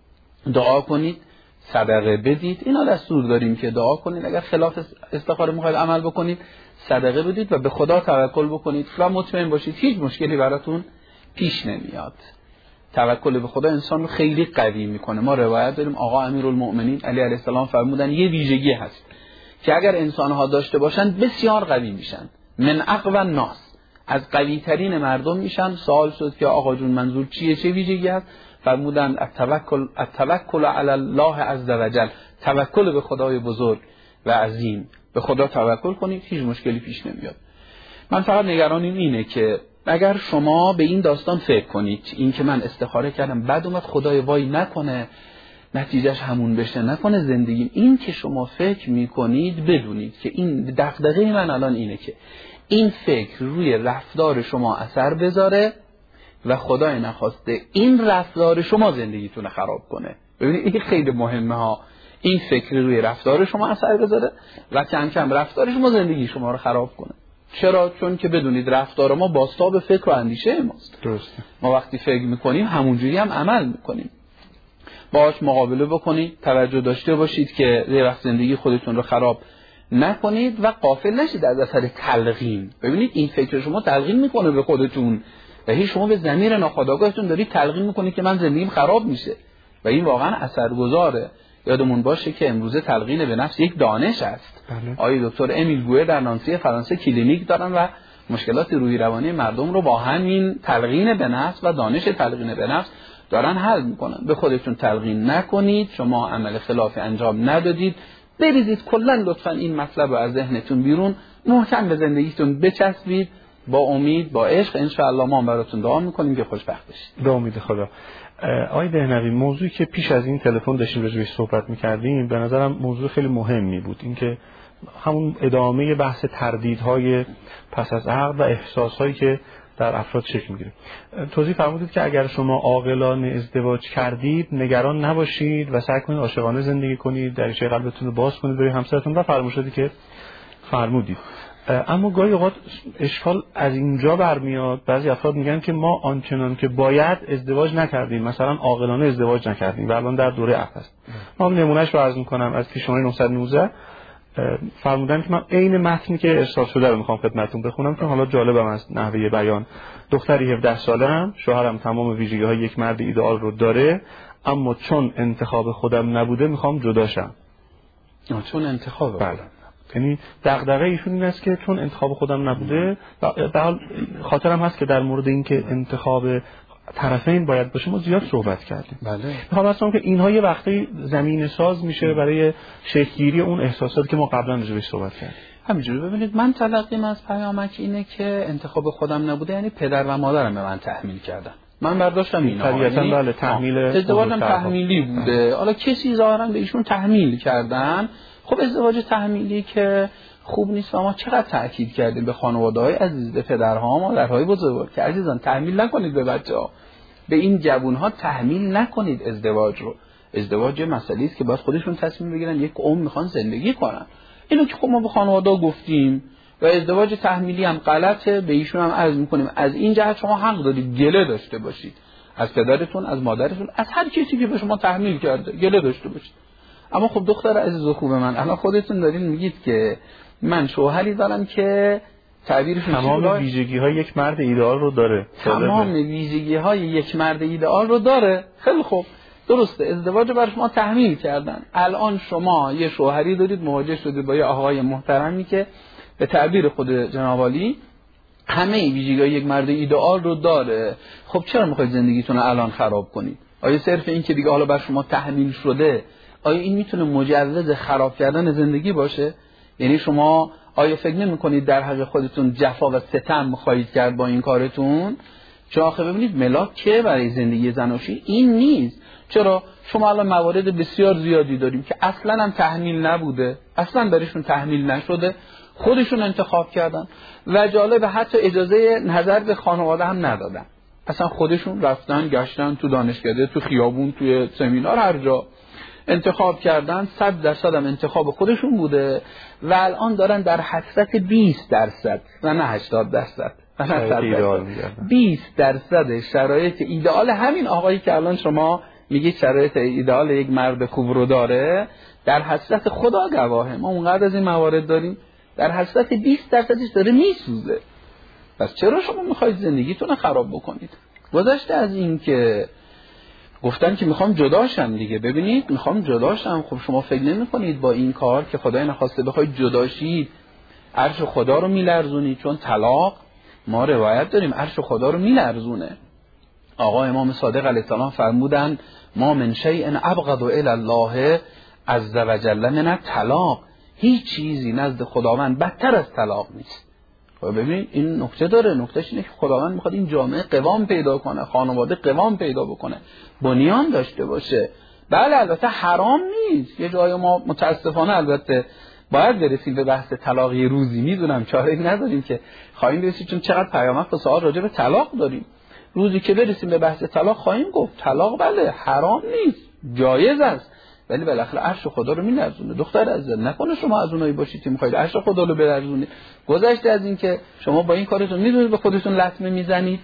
دعا کنید، صدقه بدید. اینا دستور داریم که دعا کنید، اگر خلاف استخاره میخواید عمل بکنید صدقه بدید و به خدا توکل بکنید و مطمئن باشید هیچ مشکلی براتون پیش نمیاد. توکل به خدا انسان رو خیلی قوی میکنه. ما روایت داریم آقا امیرالمؤمنین علی علیه السلام فرمودن یه ویژگی هست که اگر انسان‌ها داشته باشن بسیار قوی میشن. من اقوی الناس، از قوی ترین مردم میشن. سوال شد که آقا جون منظور چیه، چه ویژگی هست؟ فرمودن التوکل علی الله عز وجل، توکل به خدای بزرگ و عظیم. به خدا توکل کنید هیچ مشکلی پیش نمیاد. من فقط نگرانیم اینه که اگر شما به این داستان فکر کنید، این که من استخاره کردم بعد اومد خدای وای نکنه نتیجهش همون بشه، نکنه زندگی، این که شما فکر میکنید بدونید که این دغدغه من الان اینه که این فکر روی رفتار شما اثر بذاره و خدای نخواسته این رفتار شما زندگیتون رو خراب کنه. ببینید این خیلی مهمه ها، این فکر روی رفتار شما اثر بذاره و کم کم رفتار شما زندگی شما رو خراب کنه. چرا؟ چون که بدونید رفتار ما بازتاب فکر و اندیشه ماست. درسته. ما وقتی فکر میکنیم همونجوری هم عمل میکنیم. باهاش مقابله بکنید، توجه داشته باشید که یه وقت زندگی خودتون رو خراب نکنید و غافل نشید از اثر تلقین. ببینید این فکر شما تلقین میکنه به خودتون و هی شما به ضمیر ناخودآگاهتون دارید تلقین میکنید که من زندگیم خراب میشه و این واقعا اثرگذاره. یادمون باشه که امروزه تلقین به نفس یک دانش است. آقای دکتر امیل گوئه در نانسی فرانسه کلینیک دارن و مشکلات روحی روانی مردم رو با همین تلقین به نفس و دانش تلقین به نفس دارن حل میکنن. به خودتون تلقین نکنید، شما عمل خلافی انجام ندادید، بریزید کلا لطفا این مطلب رو از ذهنتون بیرون، محکم به زندگیتون بچسبید، با امید، با عشق. ان شاء الله ما براتون دعا میکنیم که خوشبخت بشید. به امید خدا. آقای دهنوی، موضوعی که پیش از این تلفن داشتیم راجعش صحبت می‌کردیم به نظرم موضوع خیلی مهمی بود، اینکه همون ادامه بحث تردیدهای پس از عقد و احساسهایی که در افراد شکل می‌گیره. توضیح فرمودید که اگر شما عاقلانه ازدواج کردید نگران نباشید و سعی کنید عاشقانه زندگی کنید، دریچه قلبتون رو باز کنید برای همسرتون و فرمایشاتی که فرمودید. اما گاهی اوقات اشکال از اینجا برمیاد، بعضی افراد میگن که ما آنچنان که باید ازدواج نکردیم، مثلا عاقلانه ازدواج نکردیم و الان در دوره عقد است. من نمونهش رو عرض میکنم از پیشنهاد 919 فرمودن که من عین متنی که ارسال شده رو میخوام خدمتتون بخونم که حالا جالبم از نحوه بیان. دختری 17 ساله‌ام، شوهرم تمام ویژگی‌های یک مرد ایدئال رو داره، اما چون انتخاب خودم نبوده میخوام جدا شم. چون انتخاب خودم، یعنی دغدغه ایشون این است که چون انتخاب خودم نبوده و به حال خاطرم هست که در مورد این که انتخاب طرفین باید باشه ما زیاد صحبت کردیم. بله. میخوام اصلا که اینها یه وقتی زمینه ساز میشه برای شکل‌گیری اون احساساتی که ما قبلا راجعش صحبت کردیم. همینجوری ببینید من تلقیم از پیامک اینه که انتخاب خودم نبوده، یعنی پدر و مادرم به من تحمیل کردن. من برداشتم اینا. طبیعتاً بله، تحمیل ازدواجم تحمیلی بوده. حالا کسی ظاهرا به ایشون تحمیل کردن. خب ازدواج تحمیلی که خوب نیست و ما چقدر تأکید کردیم به خانواده‌های عزیز، به پدرها، مادرهای بزرگ که عزیزان تحمیل نکنید به بچه‌ها، به این جوان‌ها تحمیل نکنید ازدواج رو. ازدواج مسئله است که باید خودشون تصمیم بگیرن، یک عمر میخوان زندگی کنن. اینو که خب ما به خانواده‌ها گفتیم و ازدواج تحمیلی هم غلطه، به ایشون هم عرض می‌کنیم از این جهت شما حق دارید گله داشته باشید از پدرتون، از مادرتون، از هر کسی که به شما تحمیل کرده گله داشته باشید. اما خب دختر عزیز و خوب من، الان خودتون دارین میگید که من شوهری دارم که تعبیرشون تمام ویژگی‌های یک مرد ایدئال رو داره. تمام ویژگی‌های یک مرد ایدئال رو داره. خیلی خوب، درسته، ازدواج برای شما تحمیل کردن. الان شما یه شوهری دارید، مواجه شدید با یه آقای محترمی که به تعبیر خود جناب عالی همه ویژگی‌های یک مرد ایدئال رو داره. خب چرا می‌خواید زندگیتون رو الان خراب کنید؟ آیا صرف این که دیگه حالا بر شما تحمیل شده، آیا این میتونه مجوز خراب کردن زندگی باشه؟ یعنی شما آیا فکر نمی‌کنید در حق خودتون جفا و ستم خواهید کرد با این کارتون؟ چون آخه ببینید ملاک که برای زندگی زناشویی این نیست. چرا؟ شما الان موارد بسیار زیادی داریم که اصلا هم تحمیل نبوده، اصلا برایشون تحمیل نشده، خودشون انتخاب کردن و جالب حتی اجازه نظر به خانواده هم ندادن، اصلا خودشون رفتن گشتن تو دانشکده، تو خیابون، توی سمینار، هر جا انتخاب کردن. 100% هم انتخاب خودشون بوده و الان دارن در حسرت 20% و نه 80%. 20% شرایط ایدئال همین آقایی که الان شما میگید شرایط ایدئال یک مرد خوب رو داره، در حضرت خدا گواهه ما اونقدر از این موارد داریم، در حضرت 20%ش داره میسوزه. پس چرا شما میخواید زندگیتون رو خراب بکنید؟ گذشته از این که گفتن که میخوام جداشم دیگه، ببینید میخوام جداشم، خب شما فکر نمی‌کنید با این کار که خدای نخواسته بخواید جداشید عرش خدا رو میلرزونید؟ چون طلاق ما روایت داریم عرش خدا رو میلرزونه. آقا امام صادق علیه السلام فرمودن ما من شیء ابغض الی الله عز وجل من الطلاق، هیچ چیزی نزد خداوند بدتر از طلاق نیست. ببین این نکته داره، نکتهش اینه که خداوند میخواد این جامعه قوام پیدا کنه، خانواده قوام پیدا بکنه، بنیان داشته باشه. بله البته حرام نیست، یه جای ما متاسفانه البته باید برسیم به بحث طلاق یه روزی، میدونم چاره نداریم که خواهیم برسیم، چون چقدر پیامک و سوال راجع به طلاق داریم. روزی که برسیم به بحث طلاق خواهیم گفت طلاق بله حرام نیست، جایز است، ولی بالاخره عرش خدا رو میلرزونه. دختر عزیز نکنه شما از اونایی باشید که میخواید عرش خدا رو بلرزونید. گذشته از این که شما با این کارتون میدونید به خودتون لطمه میزنید.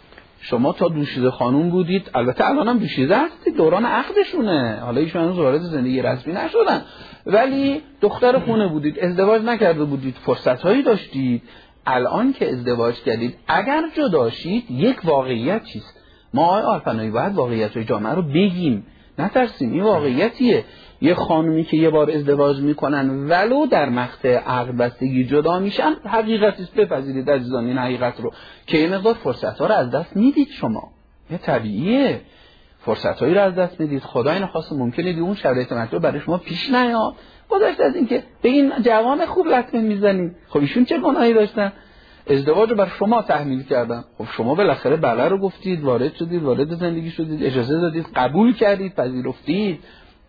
شما تا دوشیزه خانوم بودید، البته الان هم دوشیزه هستید، دوران عقدشونه، حالا ایشون هنوز وارد زندگی رسمی نشدن، ولی دختر خونه بودید، ازدواج نکرده بودید، فرصت‌هایی داشتید. الان که ازدواج کردید اگر جداشید یک واقعیت چیست، ما آقای آلپنایی باید واقعیت‌های جامعه رو بگیم، نترسیم. این واقعیتیه. یه خانومی که یه بار ازدواج میکنن ولو در مقطع عقد بستگی جدا میشن، حقیقتی است، بپذیرید عزیزان این حقیقت رو که یه مقدار فرصت‌ها رو از دست میدید. شما یه طبیعیه فرصت‌هایی رو از دست میدید، خدای نخواسته ممکنه اون شرایط مطلوب برای شما پیش نیاد. گذشته از این که به این جوان خوب لطمه میزنید، خب ایشون چه گناهی داشتن؟ ازدواج رو بر شما تحمیل کردن، خب شما بالاخره بله رو گفتید، وارد شدید، وارد زندگی شدید، اجازه دادید، قبول کردید، پذیرفتید.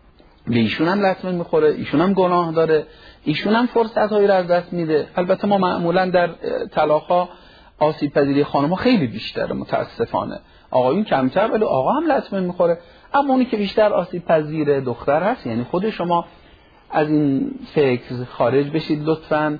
به ایشون هم لطمه میخوره، ایشون هم گناه داره، ایشون هم فرصت‌هایی رو از دست میده. البته ما معمولا در طلاق‌ها آسیب پذیری خانم‌ها خیلی بیشتره متاسفانه، آقایون کمتر، ولی آقا هم لطمه میخوره. اما اونی که بیشتر آسیب پذیر دختر هست، یعنی خود شما از این فکر خارج بشید لطفاً،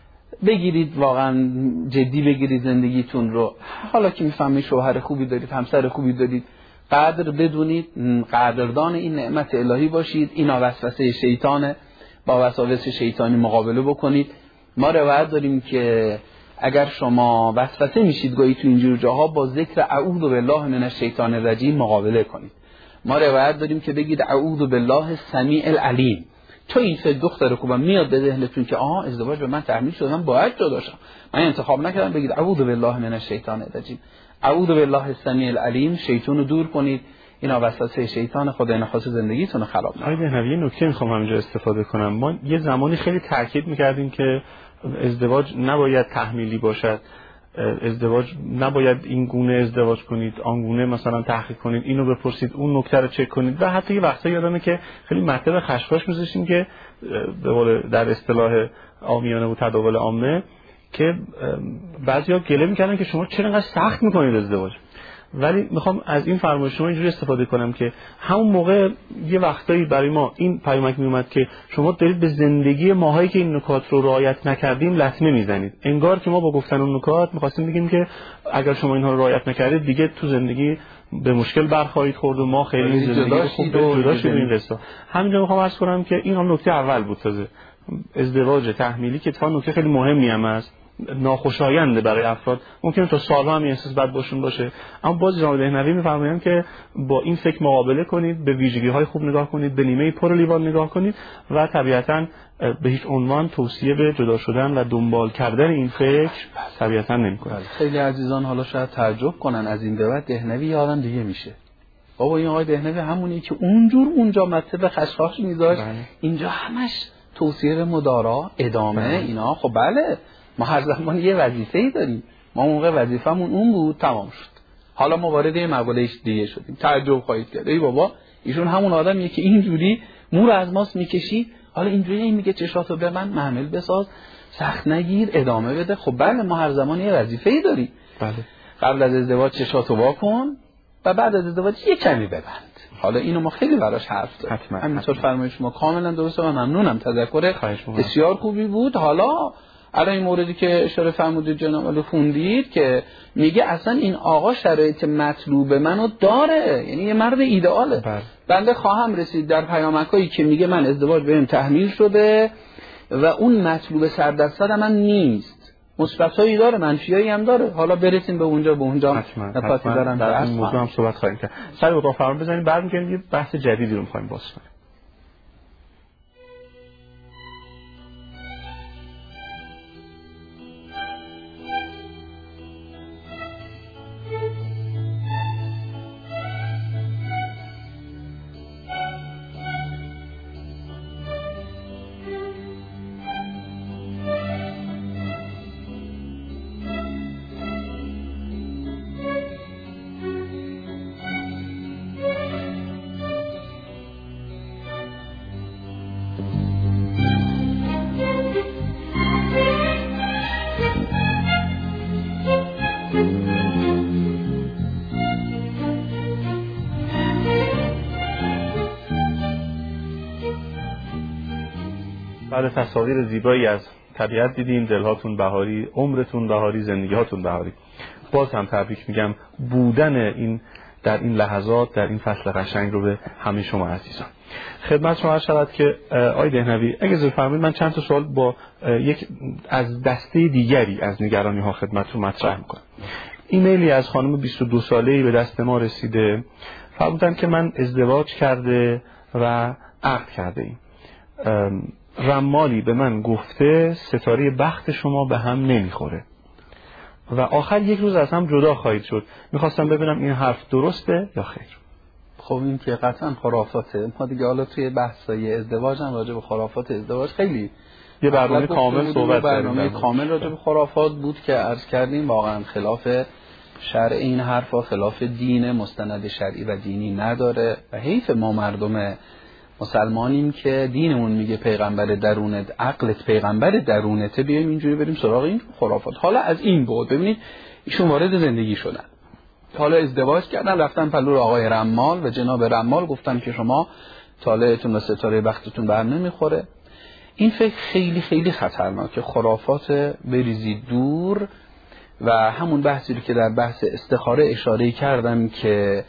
بگیرید واقعا جدی بگیرید زندگیتون رو. حالا که میفهمید شوهر خوبی دارید، همسر خوبی دارید، قدر بدونید، قدردان این نعمت الهی باشید. اینا وسوسه شیطانه، با وساوس شیطانی مقابله بکنید. ما روایت داریم که اگر شما وسوسه میشید گاهی تو اینجور جاها، با ذکر اعوذ بالله من الشیطان الرجیم مقابله کنید. ما روایت داریم که بگید اعوذ بالله السمیع العلیم. تو این سه دختر خوبم میاد به ذهنتون که ازدواج به من تحمیل شده، من باید جداشم، من انتخاب نکردم، بگید اعوذ بالله من الشیطان الرجیم، اعوذ بالله السمیع العلیم. شیطان رو دور کنید، اینا وسوسه شیطان، خدای نخواسته زندگیتون رو خراب نکنه. آقای دهنوی نکته میخوام همینجا استفاده کنم. ما یه زمانی خیلی تاکید میکردیم که ازدواج نباید تحمیلی باشد، ازدواج نباید این گونه ازدواج کنید، آن گونه مثلا تحقیق کنید، اینو بپرسید، اون نکته رو چک کنید. و حتی یه وقتا یادمه که خیلی مطلب خشخاش می‌ذاشتیم که به قول در اصطلاح عامیانه و تداول عامه که بعضیا گله می‌کردن که شما چرا انقدر سخت می‌کنید ازدواج. ولی میخوام از این فرمایش شما اینجوری استفاده کنم که همون موقع یه وقتایی برای ما این پیامک میومد که شما دارید به زندگی ماهایی که این نکات رو رعایت نکردیم لطمه میزنید، انگار که ما با گفتن اون نکات میخواستیم بگیم که اگر شما اینها رو رعایت نکردید دیگه تو زندگی به مشکل برخواهید خورد و ما خیلی زندگی خوب جدا شدیم. این قصه همینجا میخوام عرض کنم که این هم نکته اول بود. تازه ازدواج تحمیلی که اتفاقا نکته خیلی مهمی هم است، ناخوشاینده برای افراد، ممکنه تا سال‌ها هم این احساس بد باشون باشه، اما باز جناب دهنوی می‌فرمایند که با این فکر مقابله کنید، به ویژگی‌های خوب نگاه کنید، به نیمه پر لیوان نگاه کنید و طبیعتاً به هیچ عنوان توصیه به جدا شدن و دنبال کردن این فکر طبیعتاً نمی‌کنید. خیلی عزیزان حالا شاید تعجب کنن، از این به بعد دهنوی یه آدم دیگه میشه. بابا این آقای دهنوی همونی که اونجا مطلب خشخاش می‌ذاشت، اینجا همش توصیه به مدارا، ادامه اینا. خب بله ما هر زمان یه وظیفه‌ای داریم، ما موقع وظیفمون اون بود، تمام شد. حالا ما وارد یه مقوله دیگه شدیم، تعجب خواهید کرد ای بابا ایشون همون آدمیه که اینجوری مور از ماست میکشید، حالا اینجوری میگه چشاتو به من محمل بساز، سخت نگیر، ادامه بده. خب بله ما هر زمان یه وظیفه‌ای داریم. بله قبل از ازدواج چشاتو وا کن و بعد از ازدواج یه کمی ببند. حالا اینو ما خیلی براش حرف زدیم. همینطور فرمایش شما کاملا درسته و ممنونم، تذکر بسیار خوبی بود. حالا الان این موردی که اشاره فرمودید جناب علی خوندید که میگه اصلا این آقا شرایط مطلوب منو داره، یعنی یه مرد ایدئاله. بنده خواهم رسید در پیامکایی که میگه من ازدواج بهم تحمیل شده و اون مطلوب سردرصد من نیست، مثبتایی داره منفیایی هم داره. حالا برسیم به اونجا نکاتی دارم در این موضوع هم صحبت خواهیم کرد. سر اتاق فرمان بزنیم، بعد میگیم یه بحث جدیدی رو می‌خوایم باز کنیم. تصاویر زیبایی از طبیعت دیدیم، دلهاتون بهاری، عمرتون بهاری، زندگی‌هاتون بهاری. باز هم تبریک میگم بودن این در این لحظات، در این فصل قشنگ رو به همه شما عزیزان. خدمت شما عرض شود که آقای دهنوی اگه اجازه فرمایید من چند تا سوال با یک از دسته دیگری از نگرانی ها خدمتتون مطرح میکنم. ایمیلی از خانم 22 ساله‌ای به دست ما رسیده، فرمودن که من ازدواج کرده و عقد کرده ایم. رمالی به من گفته ستاره بخت شما به هم نمیخوره و آخر یک روز از هم جدا خواهید شد. میخواستم ببینم این حرف درسته یا خیر؟ خب این که قطعا خرافاته. ما دیگه حالا توی بحثای ازدواج هم راجع به خرافات ازدواج خیلی یه برنامه کامل صحبت کردیم. برنامه کامل راجع به خرافات بود که عرض کردیم واقعا خلاف شرع این حرفا، خلاف دین مستند شرعی و دینی نداره و حیف ما مردم مسلمانیم که دینمون میگه پیغمبر درونت، عقلت پیغمبر درونته، بیایم اینجوری بریم سراغ این خرافات. حالا از این بود ببینید ایشون وارد زندگی شدن، حالا ازدواج کردن، رفتن پلو آقای رمال و جناب رمال گفتن که شما طالعتون و ستاره بختتون به هم نمیخوره. این فکر خیلی خیلی خطرناکه. خرافات بریزید دور و همون بحثی رو که در بحث استخاره اشاره کردم که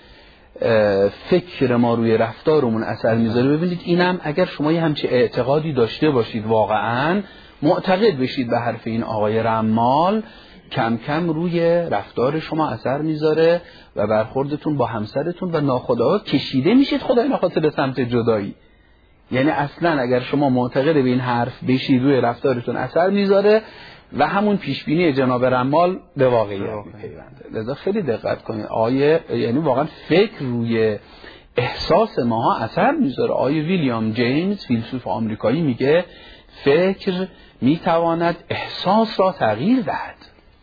فکر ما روی رفتارمون اثر میذاره. ببینید اینم اگر شما یه همچین اعتقادی داشته باشید، واقعا معتقد بشید به حرف این آقای رمال، کم کم روی رفتار شما اثر میذاره و برخوردتون با همسرتون و ناخودآگاه کشیده میشید خدای نخواسته به سمت جدایی. یعنی اصلا اگر شما معتقد به این حرف بشید روی رفتارتون اثر میذاره و همون پیشبینی جناب رمال به واقعیت میپیونده. لذا خیلی دقت کنید. یعنی واقعا فکر روی احساس ماها اثر میذاره. ویلیام جیمز فیلسوف آمریکایی میگه فکر میتواند احساس را تغییر دهد.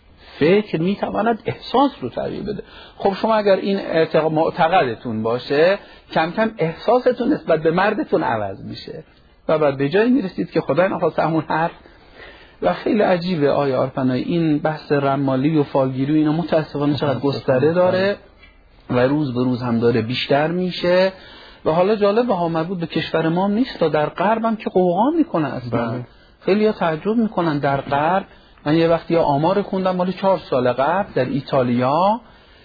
فکر میتواند احساس رو تغییر بده. خب شما اگر این معتقدتون باشه، کم کم احساستون نسبت به مردتون عوض میشه و بعد به جایی میرسید که خدای نخواسته همون حرف. و خیلی عجیبه آیه آرپنایی، این بحث رمالی و فالگیری و اینا متاسفانه چقدر گستره داره و روز به روز هم داره بیشتر میشه. و حالا جالب ها مربوط به کشور ما نیست، در غرب هم که قوقا میکنن اصلا. خیلی ها تعجب میکنن در غرب. من یه وقتی آمار خوندم مالی 4 سال قبل در ایتالیا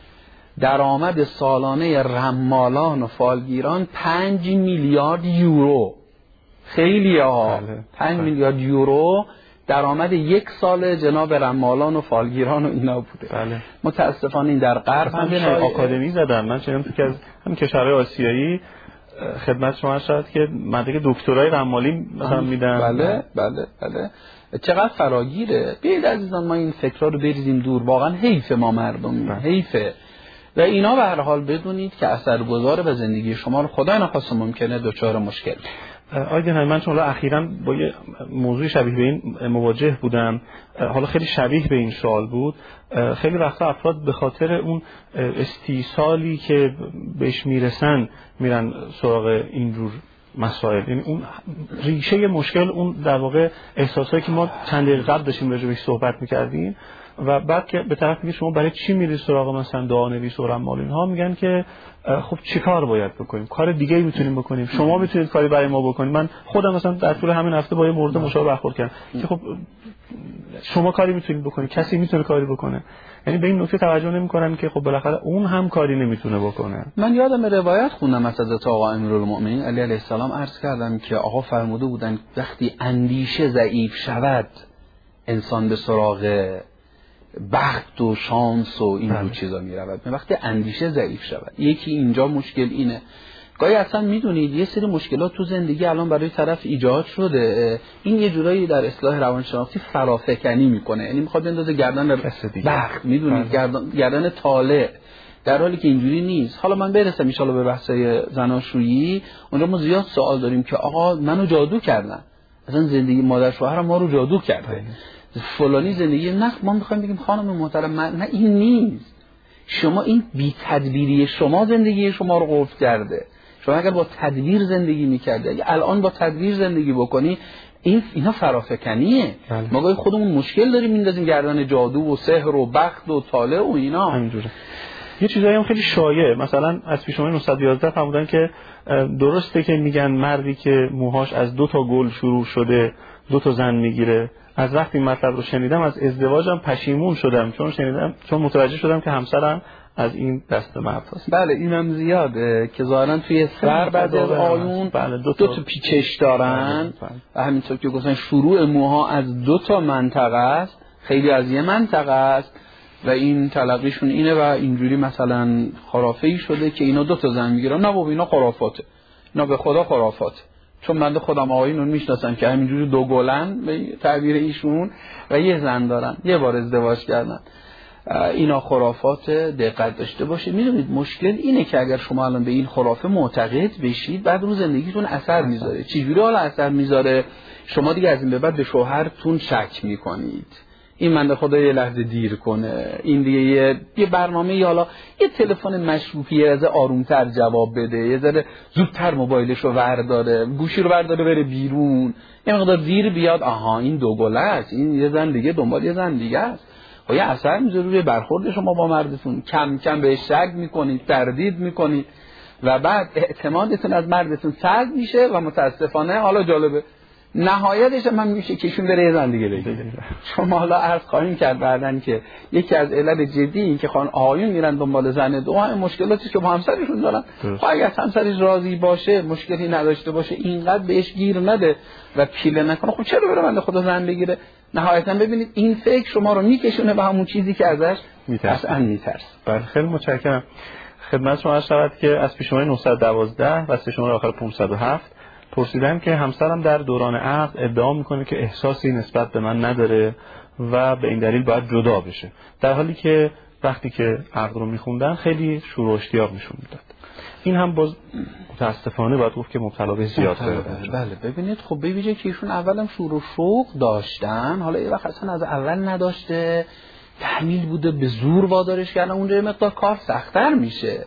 درآمد سالانه رمالان و فالگیران 5 میلیارد یورو. خیلی ها 5 میلیارد یورو درآمد یک سال جناب رمالان و فالگیران و اینا بوده. بله. متاسفانه این در غرب هم آکادمی زدن. من چنین که از همین کشورهای آسیایی خدمت شما شد که مدرک دکترای رمالی مثلا میدن. بله بله بله. چقدر فراگیره. بیایید عزیزان ما این فکرها رو بریزیم دور. واقعا حیف ما مردم، حیفه. و اینا به هر حال بدونید که اثرگذار به زندگی شما رو خدای نخواسته ممکنه دچار مشکل. آیدین من چون اخیراً با یه موضوع شبیه به این مواجه بودم، حالا خیلی شبیه به این سوال بود. خیلی وقتا افراد به خاطر اون استیصالی که بهش میرسن میرن سراغ اینجور مسائل. یعنی اون ریشه مشکل، اون در واقع احساسایی که ما چند دقیقه قبل داشتیم راجع بهش صحبت میکردیم، و بعد که به طرف میگه شما برای چی میری سراغ مثلا دعانویس و رمال اینها، میگن که خب چیکار باید بکنیم، کار دیگه ای میتونیم بکنیم، شما میتونید کاری برای ما بکنید. من خودم مثلا در طول همین هفته با یه مورد مشابه برخورد کردم که خب شما کاری میتونید بکنید، کسی میتونه کاری بکنه. یعنی به این نکته توجه نمی‌کنن که خب بالاخره اون هم کاری نمیتونه بکنه. من یادم روایت خوندم از حضرت آقا امیرالمؤمنین علی علیه السلام، عرض کردم که آقا فرموده بودن وقتی اندیشه ضعیف شود انسان به سراغ بخت و شانس و این رو چیزا میرود. وقتی اندیشه ضعیف شود، یکی اینجا مشکل اینه. گاهی اصلا میدونید یه سری مشکلات تو زندگی الان برای طرف ایجاد شده، این یه جورایی در اصطلاح روانشناختی فرافکنی میکنه، یعنی میخواد بندازه گردن بخت، میدونید گردن طالع، در حالی که اینجوری نیست. حالا من برسم ان شاءالله به بحثای زناشویی، اونجا ما زیاد سوال داریم که آقا منو جادو کردن، اصلا زندگی مادر شوهرم ما رو جادو کرده، فلانی زندگی نه. ما میخوایم بگیم خانم محترم نه این نیست، شما این بی تدبیری شما زندگی شما رو قفل کرده. شما اگر با تدبیر زندگی میکردی، اگه الان با تدبیر زندگی بکنی، اینا فرافکنیه. ما گاهی خودمون مشکل داریم میندازیم گردن جادو و سحر و بخت و طالع و اینا. همینجوره. یه چیزایی هم خیلی شایعه، مثلا از پیش‌نامه 911 فرمودن که درسته که میگن مردی که موهاش از 2 تا گل شروع شده 2 تا زن میگیره. از وقتی این مطلب رو شنیدم از ازدواجم پشیمون شدم، چون متوجه شدم که همسرم از این دست مرد هست. بله اینم زیاده که ظاهرا توی سر بعد از آیون 2 تا پیچش دارن و همینطور که گفتن شروع موها از 2 تا منطقه است، خیلی از یه منطقه است و این تلقیشون اینه و اینجوری مثلا خرافه‌ای شده که اینا 2 تا زن میگیرن. نه بابا اینا خرافاته، اینا به خدا خرافاته. چون من خودم آقایون میشناسم که همینجوری 2 گلن به تعبیر ایشون و یه زن دارن، یه بار ازدواج کردن. اینا خرافات، دقت داشته باشید. میدونید مشکل اینه که اگر شما الان به این خرافه معتقد بشید، بعد رو زندگیتون اثر میذاره. چجوری حالا اثر میذاره؟ شما دیگه از این به بعد به شوهرتون شک میکنید، این بنده خدا یه لحظه دیر کنه، این دیگه یه برنامه، حالا یه تلفن مشکوکی از آرومتر جواب بده، یه ذره زودتر موبایلشو ورداره، گوشی رو ورداره بره بیرون، یه مقدار دیر بیاد، آها این 2 گله است، این یه زن دیگه دنبال یه زن دیگه است. و یه اثر میذاره روی برخورد شما با مردتون، کم کم بهش شک میکنید، تردید میکنید و بعد اعتمادتون از مردتون سلب میشه و متاسفانه حالا جالبه نهایتش هم میشه که ایشون بره یه زن دیگه بگیره. شما حالا عرض خواهیم کرد بعدن که یکی از علل جدی این که آقایون میرن دنبال زن دوم مشکلاتی که با همسرشون دارن. خب اگه همسرش راضی باشه، مشکلی نداشته باشه، اینقدر بهش گیر نده و پیله نکنه، خب چرا بره بنده خدا زن بگیره؟ نهایتا ببینید این فکر شما رو میکشونه به همون چیزی که ازش اصلا میترس. بله خیلی متشکرم. خدمت شما عرض شود که از پیشنهاد 912 و پیشنهاد آخر 507 پرسیدم که همسرم در دوران عقد ادعا میکنه که احساسی نسبت به من نداره و به این دلیل باید جدا بشه، در حالی که وقتی که عقد رو میخوندن خیلی شور و اشتیاق نشون میداد. این هم باز متاسفانه باید گفت که مبتلا به زیاد شده. بله ببینید خب ببینید که ایشون اولم شور و شوق داشتن، حالا یه وقت اصلا از اول نداشته، تحمیل بوده، به زور وادارش کردن، اونجا یه مقدار کار سخت‌تر میشه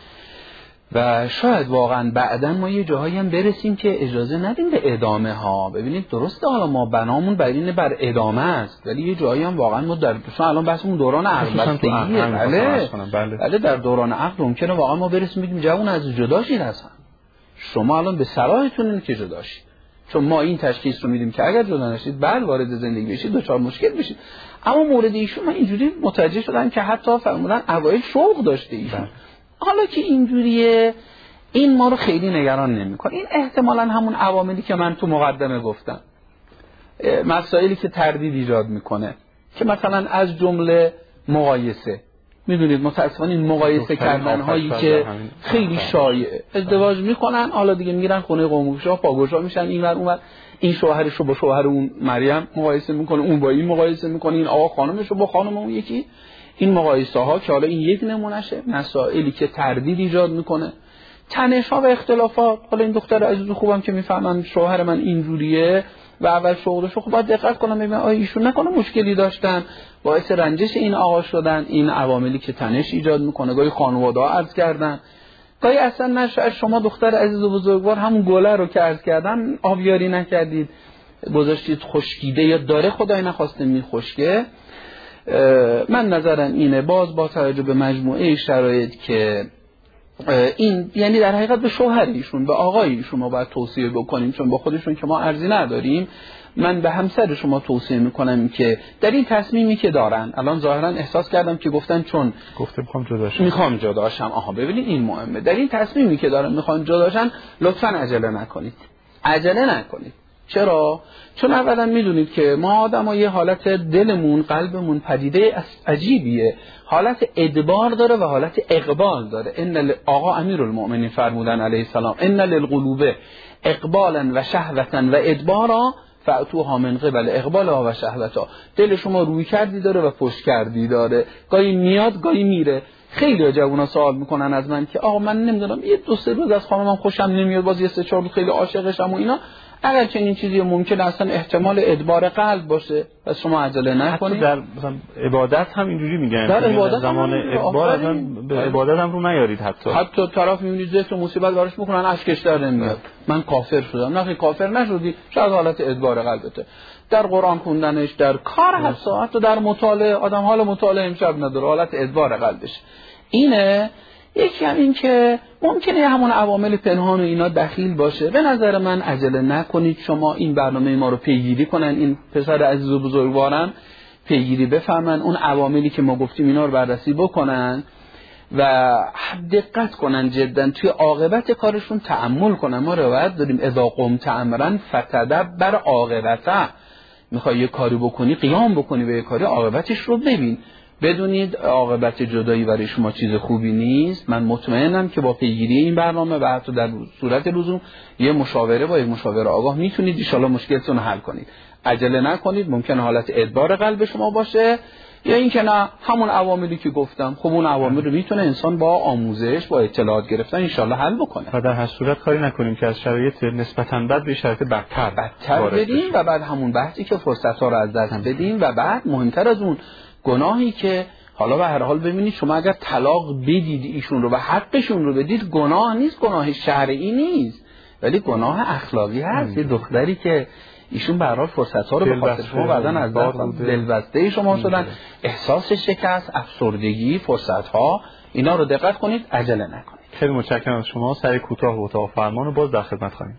و شاید واقعا بعداً ما یه جاهایی هم برسیم که اجازه ندیم به ادامه ها. ببینید درسته حالا ما بنامون بر اینه بر ادامه است، ولی یه جایی هم واقعا ما در الان بحثمون دوران عقد بله بله در دوران عقد ممکنه واقعا ما برسیم بگیم جوون از جدا شید، اصلا شما الان به صلاحتون اینه که جدا شید، چون ما این تشخیص رو میدیم که اگر جدا نشید بعد وارد زندگی بشید دچار مشکل بشید. اما مورد ایشون من اینجوری متوجه شدم که حتی فرمودن اوایل شوق داشته ایشون، حالا که اینجوریه این ما رو خیلی نگران نمی‌کنه. این احتمالاً همون عواملی که من تو مقدمه گفتم، مسائلی که تردید ایجاد میکنه که مثلا از جمله مقایسه. میدونید متأسفانه این مقایسه کردن هایی که خیلی شایعه، ازدواج میکنن حالا دیگه میرن خونه قومگوشا پاگوشا میشن، این ور اون ور، این شوهرش رو با شوهر اون مریم مقایسه میکنه، اون با این مقایسه میکنه، این آقا خانمش رو با خانم اون یکی. این مقایسه ها که حالا این یک نمونهشه، مسائلی که تردید ایجاد میکنه، تنش ها و اختلافات. حالا این دختر عزیز خوبم که میفهمن شوهر من اینجوریه و اول شغلشو خب باید دقت کنم ببینم آیا ایشون نکنه مشکلی داشتن باعث رنجش این آقا شدن. این عواملی که تنش ایجاد میکنه، گاهی خانواده‌ها عرض کردن، گاهی اصلا نشه شما دختر عزیز و بزرگوار همون گله رو که عرض کردن آبیاری نکردید، گذاشتید خشکیده یا داره خدای نخواسته میخشکه. من نظرم اینه، باز با توجه به مجموعه شرایط که این یعنی در حقیقت به شوهر ایشون، به آقای ایشون ما باید توصیه بکنیم، چون با خودشون که ما ارزی نداریم. من به همسر شما توصیه میکنم که در این تصمیمی که دارن، الان ظاهرا احساس کردم که گفتن چون گفته میخوام جداشم. آها ببینید این مهمه، در این تصمیمی که دارن میخوان جداشن لطفا عجله نکنید. چرا؟ چون اولا میدونید که ما آدم‌ها یه حالت دلمون، قلبمون پدیده عجیبیه، حالت ادبار داره و حالت اقبال داره. آقا امیرالمؤمنین فرمودن علیه السلام ان للقلوب اقبالا و شهوتا و ادبارا فاتوها من قبل اقبالها و شهوتها. دل شما روی کردی داره و پشت کردی داره، گاهی میاد گاهی میره. خیلی جوونا سوال میکنن از من که آقا من نمیدونم یه 2-3 روز از خانمم خوشم نمیاد، باز یه 3-4 روز خیلی عاشقشم و اینا. اگر چنین چیزی ممکنه اصلا احتمال ادبار قلب باشه، پس شما عجله نکنید. در مثلا عبادت هم اینجوری میگن، در عبادت زمان ادبار به عبادت هم رو نیارید. حتی طرف میبینید زهد و مصیبت براش میکنن اشکش در نمیاد، من کافر شدم. نه کافر نشدی، شاید حالت ادبار قلبته. در قرآن خوندنش، در کار حتی در مطالعه، آدم حال مطالعه امشب نداره، حالت ادبار قلبش اینه. یکی هم این که ممکنه همون عوامل پنهان و اینا دخیل باشه. به نظر من عجله نکنید، شما این برنامه ما رو پیگیری کنن، این پسر عزیز و بزرگواران پیگیری بفهمن، اون عواملی که ما گفتیم اینا رو بررسی بکنن و دقت کنن، جدا توی عاقبت کارشون تأمل کنن. ما روایت داریم اذا قمت امرا فتدبر عاقبته. میخوای یه کاری بکنی، قیام بکنی به یه کاری، عاقبتش رو ببین. بدونید عاقبت جدایی برای شما چیز خوبی نیست. من مطمئنم که با پیگیری این برنامه و حتی در صورت لزوم یه مشاوره با یک مشاور آگاه میتونید ان شاءالله مشکلتون رو حل کنید. عجله نکنید، ممکن حالت ادبار قلب شما باشه یا اینکه نه همون عواملی که گفتم. خب اون عوامل رو میتونه انسان با آموزش، با اطلاعات گرفتن ان شاءالله حل بکنه. و در هر صورت کاری نکنیم که از شرایط نسبتاً بد به شرایط بدتر بدیم و بعد همون بحثی که فرصت‌ها رو از دست بدیم و بعد مهمتر از اون گناهی که حالا به هر حال ببینید شما اگر طلاق بدید ایشون رو و حقشون رو بدید، گناه نیست، گناه شرعی نیست، ولی گناه اخلاقی هست. یه دختری که ایشون به هر حال فرصت‌ها رو به خاطر شما بعدن از دست دلبسته شما شدن، احساس شکست، افسردگی، فرصت‌ها، اینا رو دقت کنید، عجله نکنید. خیلی متشکرم از شما. سری کوتاه و اتاق فرمان رو باز در خدمت خواهیم.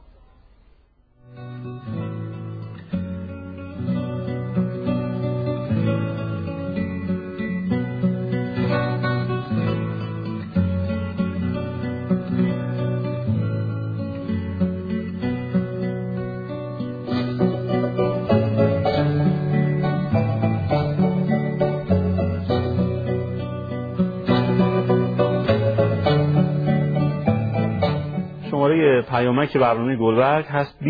پیامک برنامه گلبرگ هست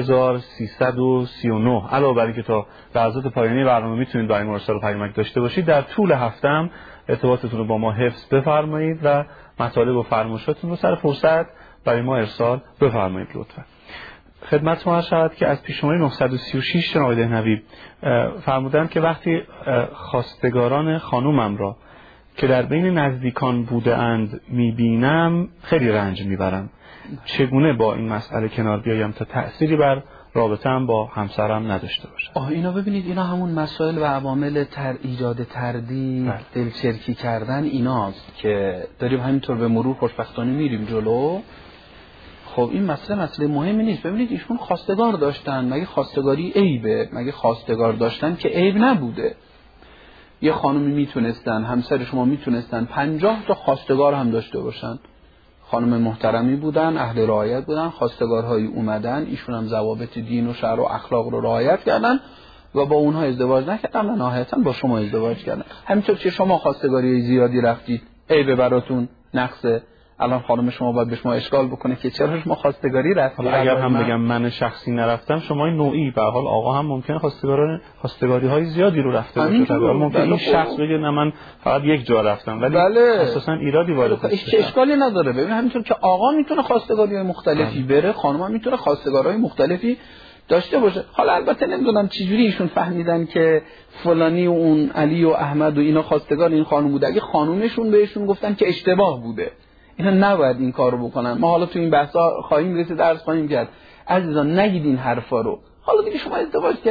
20339. علاوه بر اینکه تا لحظات پایانی برنامه میتونید برای ما ارسال پیامک داشته باشید، در طول هفته هم ارتباطتون رو با ما حفظ بفرمایید و مطالب و فرمایشاتون رو سر فرصت برای ما ارسال بفرمایید لطفا. خدمت ما شد که از پیشنهاد 936 جناب دهنوی فرمودند که وقتی خواستگاران خانومم را که در بین نزدیکان بوده اند میبینم خیلی رنج میبرم، چگونه با این مسئله کنار بیایم تا تأثیری بر رابطه‌ام با همسرم نداشته باشه؟ اینا ببینید، اینا همون مسائل و عوامل ایجاد تردید، دلچرکی کردن ایناست که داریم همینطور به مرور خوشبختانه میریم جلو. خب این مسئله مهمی نیست. ببینید ایشون خواستگار داشتن، مگه خواستگاری عیبه؟ مگه خواستگار داشتن که عیب نبوده؟ یه خانومی میتونستن، همسر شما میتونستن 50 تا خواستگار هم داشته باشن، خانم محترمی بودن، اهل رعایت بودن، خواستگارهایی اومدن، ایشون هم ضوابط دین و شرع و اخلاق رو رعایت کردن و با اونها ازدواج نکردن و نهایتاً با شما ازدواج کردن. همینطور که شما خواستگاری زیادی رفتید، عیب براتون، نقصه. الان خانم شما باید به شما اشکال بکنه که چرا شما خواستگاری رفتید. اگر هم بگم من شخصی نرفتم، شما نوعی به حال آقا هم ممکنه خواستگاری های زیادی رو رفته باشه. ممکنه این شخص بگه نه من فقط یک جا رفتم، ولی اساسا ایرادی وارد نیست، اشکالی نداره. ببین همینطور که آقا میتونه خواستگاری های مختلفی بره، خانم هم میتونه خواستگاری های مختلفی داشته باشه. حالا البته نمیدونم چجوری ایشون فهمیدن که فلانی و اون علی و احمد و اینا خواستگار این خانم بوده. اگه خانومشون بهشون گفتن که اشتباه بوده، اینا نباید این کارو بکنن. ما حالا تو این بحثا خواهیم رسید، درس خواهیم کرد. عزیزان نگید این حرفا رو. حالا دیگه شما ازدواج کردید،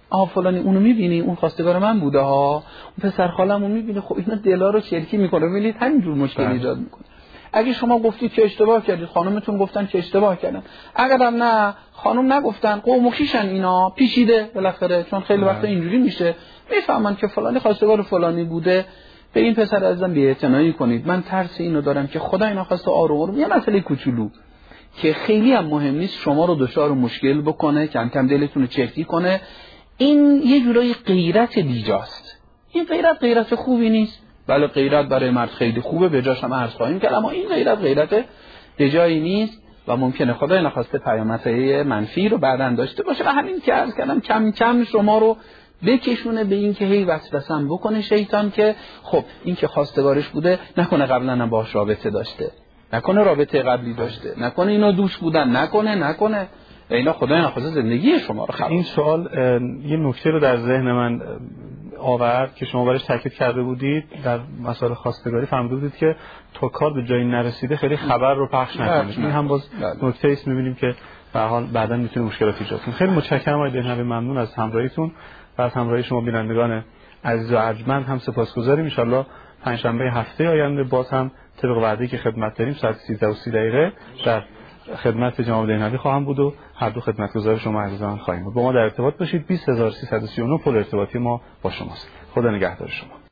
فلانی اونو میبینی، اون خواستگار من بوده ها، اون پسر خاله‌مو میبینی، خب اینا دلا رو چرکی میکنه، ببینید همینجور مشکل ایجاد میکنه. اگه شما گفتید که اشتباه کردید، خانومتون گفتن که اشتباه کردن، اگرم نه خانوم نگفتن، قوم و خویشن اینا، پیچیده بالاخره، چون خیلی وقتا اینجوری میشه، میفهمن که فلانی خواستگار فلانی بوده، به این پسر عزیزم بی‌اعتنایی کنید. من ترس اینو دارم که خدا اینا خواسته آروم یه مسئله کوچولو که خیلی هم مهم نیست شما رو دچار مشکل بکنه، کم کم دلتون رو چرکی کنه. این یه جورای غیرت بیجاست. این غیرت خوبی نیست. بله غیرت برای مرد خیلی خوبه، به جاش هم عرض خواهیم کرد، اما این غیرت به جایی نیست و ممکنه خدای نخواسته پیامدهای منفی رو بعداً داشته باشه و همین که عرض کردم کم کم شما رو بکشونه به این که هی وسوسه بکنه شیطان که خب این که خواستگارش بوده نکنه قبلا هم باهاش رابطه داشته، نکنه رابطه قبلی داشته، نکنه اینا دوست بودن، نکنه اینا خدای نخواسته زندگی شما رو خراب. این سوال یه نکته رو در ذهن من آورد که شما برایش تاکید کرده بودید در مسائل خواستگاری، فرموده بودید که تا کار به جایی نرسیده خیلی خبر رو پخش نکنید. این هم باز نکته است، می‌بینیم که به هر حال بعداً میتونه مشکلات ایجاد کنه. خیلی متشکرم آقای دهنوی، ممنون از همراهیتون و از همراهی شما بینندگان عزیز و ارجمند هم سپاسگزاریم. ان شاءالله پنجشنبه هفته آینده باز هم طبق وعده‌ای که خدمت داریم ساعت 13:30 در خدمت جناب دهنوی خواهم بود و هر دو خدمتگزار شما عزیزان خواهیم بود. با ما در ارتباط باشید. 20339 پل ارتباطی ما با شماست. خدا نگهدار شما.